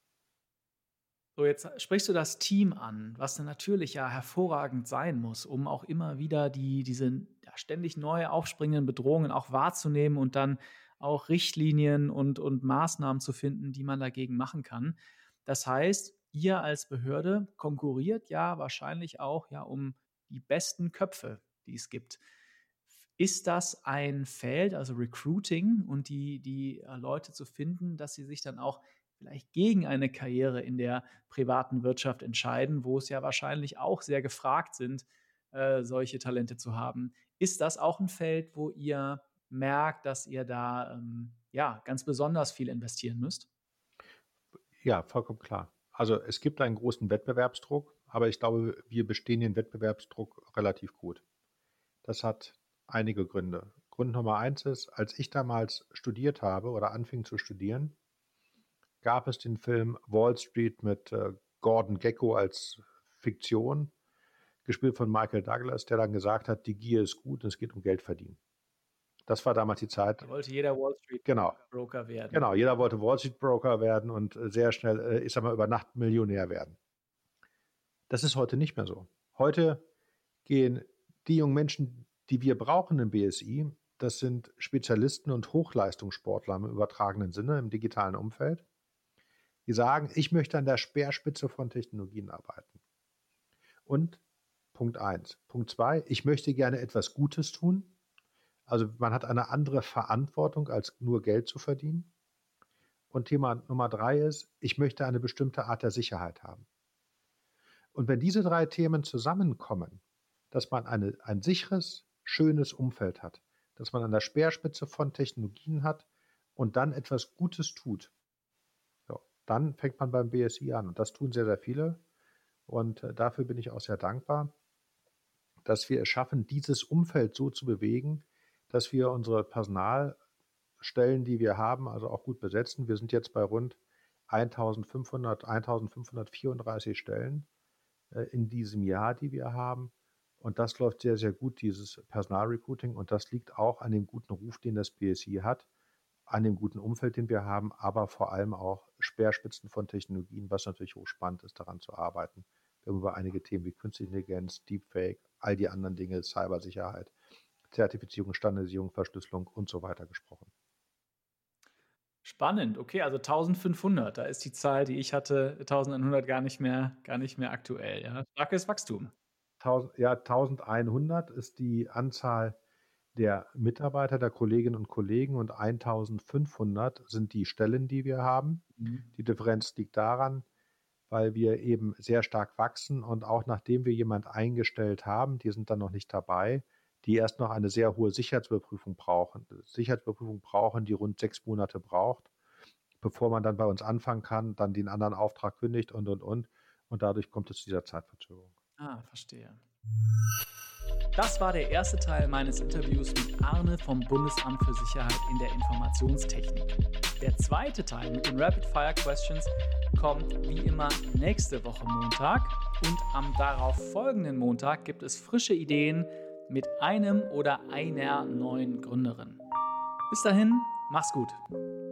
So, jetzt sprichst du das Team an, was dann natürlich ja hervorragend sein muss, um auch immer wieder die, diese ja, ständig neu aufspringenden Bedrohungen auch wahrzunehmen und dann auch Richtlinien und, und Maßnahmen zu finden, die man dagegen machen kann. Das heißt, ihr als Behörde konkurriert ja wahrscheinlich auch ja um die besten Köpfe, die es gibt. Ist das ein Feld, also Recruiting und die, die äh, Leute zu finden, dass sie sich dann auch vielleicht gegen eine Karriere in der privaten Wirtschaft entscheiden, wo es ja wahrscheinlich auch sehr gefragt sind, äh, solche Talente zu haben. Ist das auch ein Feld, wo ihr merkt, dass ihr da ähm, ja, ganz besonders viel investieren müsst?
Ja, vollkommen klar. Also es gibt einen großen Wettbewerbsdruck, aber ich glaube, wir bestehen den Wettbewerbsdruck relativ gut. Das hat einige Gründe. Grund Nummer eins ist, als ich damals studiert habe oder anfing zu studieren, gab es den Film Wall Street mit äh, Gordon Gekko als Fiktion, gespielt von Michael Douglas, der dann gesagt hat, die Gier ist gut und es geht um Geld verdienen. Das war damals die Zeit.
Da wollte jeder Wall Street
Genau.
Broker werden.
Genau, jeder wollte Wall Street Broker werden und äh, sehr schnell, äh, ich sag mal, über Nacht Millionär werden. Das ist heute nicht mehr so. Heute gehen die jungen Menschen, die wir brauchen im B S I, das sind Spezialisten und Hochleistungssportler im übertragenen Sinne im digitalen Umfeld, die sagen, ich möchte an der Speerspitze von Technologien arbeiten. Und Punkt eins. Punkt zwei, ich möchte gerne etwas Gutes tun. Also man hat eine andere Verantwortung, als nur Geld zu verdienen. Und Thema Nummer drei ist, ich möchte eine bestimmte Art der Sicherheit haben. Und wenn diese drei Themen zusammenkommen, dass man eine, ein sicheres, schönes Umfeld hat, dass man an der Speerspitze von Technologien hat und dann etwas Gutes tut, so, dann fängt man beim B S I an. Und das tun sehr, sehr viele. Und äh, dafür bin ich auch sehr dankbar, dass wir es schaffen, dieses Umfeld so zu bewegen, dass wir unsere Personalstellen, die wir haben, also auch gut besetzen. Wir sind jetzt bei rund eintausendfünfhundert, eintausendfünfhundertvierunddreißig Stellen äh, in diesem Jahr, die wir haben. Und das läuft sehr, sehr gut, dieses Personalrecruiting. Und das liegt auch an dem guten Ruf, den das B S I hat, an dem guten Umfeld, den wir haben, aber vor allem auch Speerspitzen von Technologien, was natürlich hochspannend ist, daran zu arbeiten. Wir haben über einige Themen wie Künstliche Intelligenz, Deepfake, all die anderen Dinge, Cybersicherheit, Zertifizierung, Standardisierung, Verschlüsselung und so weiter gesprochen.
Spannend, okay, also eintausendfünfhundert, da ist die Zahl, die ich hatte, eintausendeinhundert gar nicht mehr, gar nicht mehr aktuell. Ja? Starkes Wachstum.
tausend, ja, eintausendeinhundert ist die Anzahl der Mitarbeiter, der Kolleginnen und Kollegen und eintausendfünfhundert sind die Stellen, die wir haben. Mhm. Die Differenz liegt daran, weil wir eben sehr stark wachsen und auch nachdem wir jemand eingestellt haben, die sind dann noch nicht dabei, die erst noch eine sehr hohe Sicherheitsüberprüfung brauchen. Sicherheitsüberprüfung brauchen, die rund sechs Monate braucht, bevor man dann bei uns anfangen kann, dann den anderen Auftrag kündigt und, und, und. Und dadurch kommt es zu dieser Zeitverzögerung.
Ah, verstehe. Das war der erste Teil meines Interviews mit Arne vom Bundesamt für Sicherheit in der Informationstechnik. Der zweite Teil mit den Rapid Fire Questions kommt wie immer nächste Woche Montag und am darauf folgenden Montag gibt es frische Ideen mit einem oder einer neuen Gründerin. Bis dahin, mach's gut.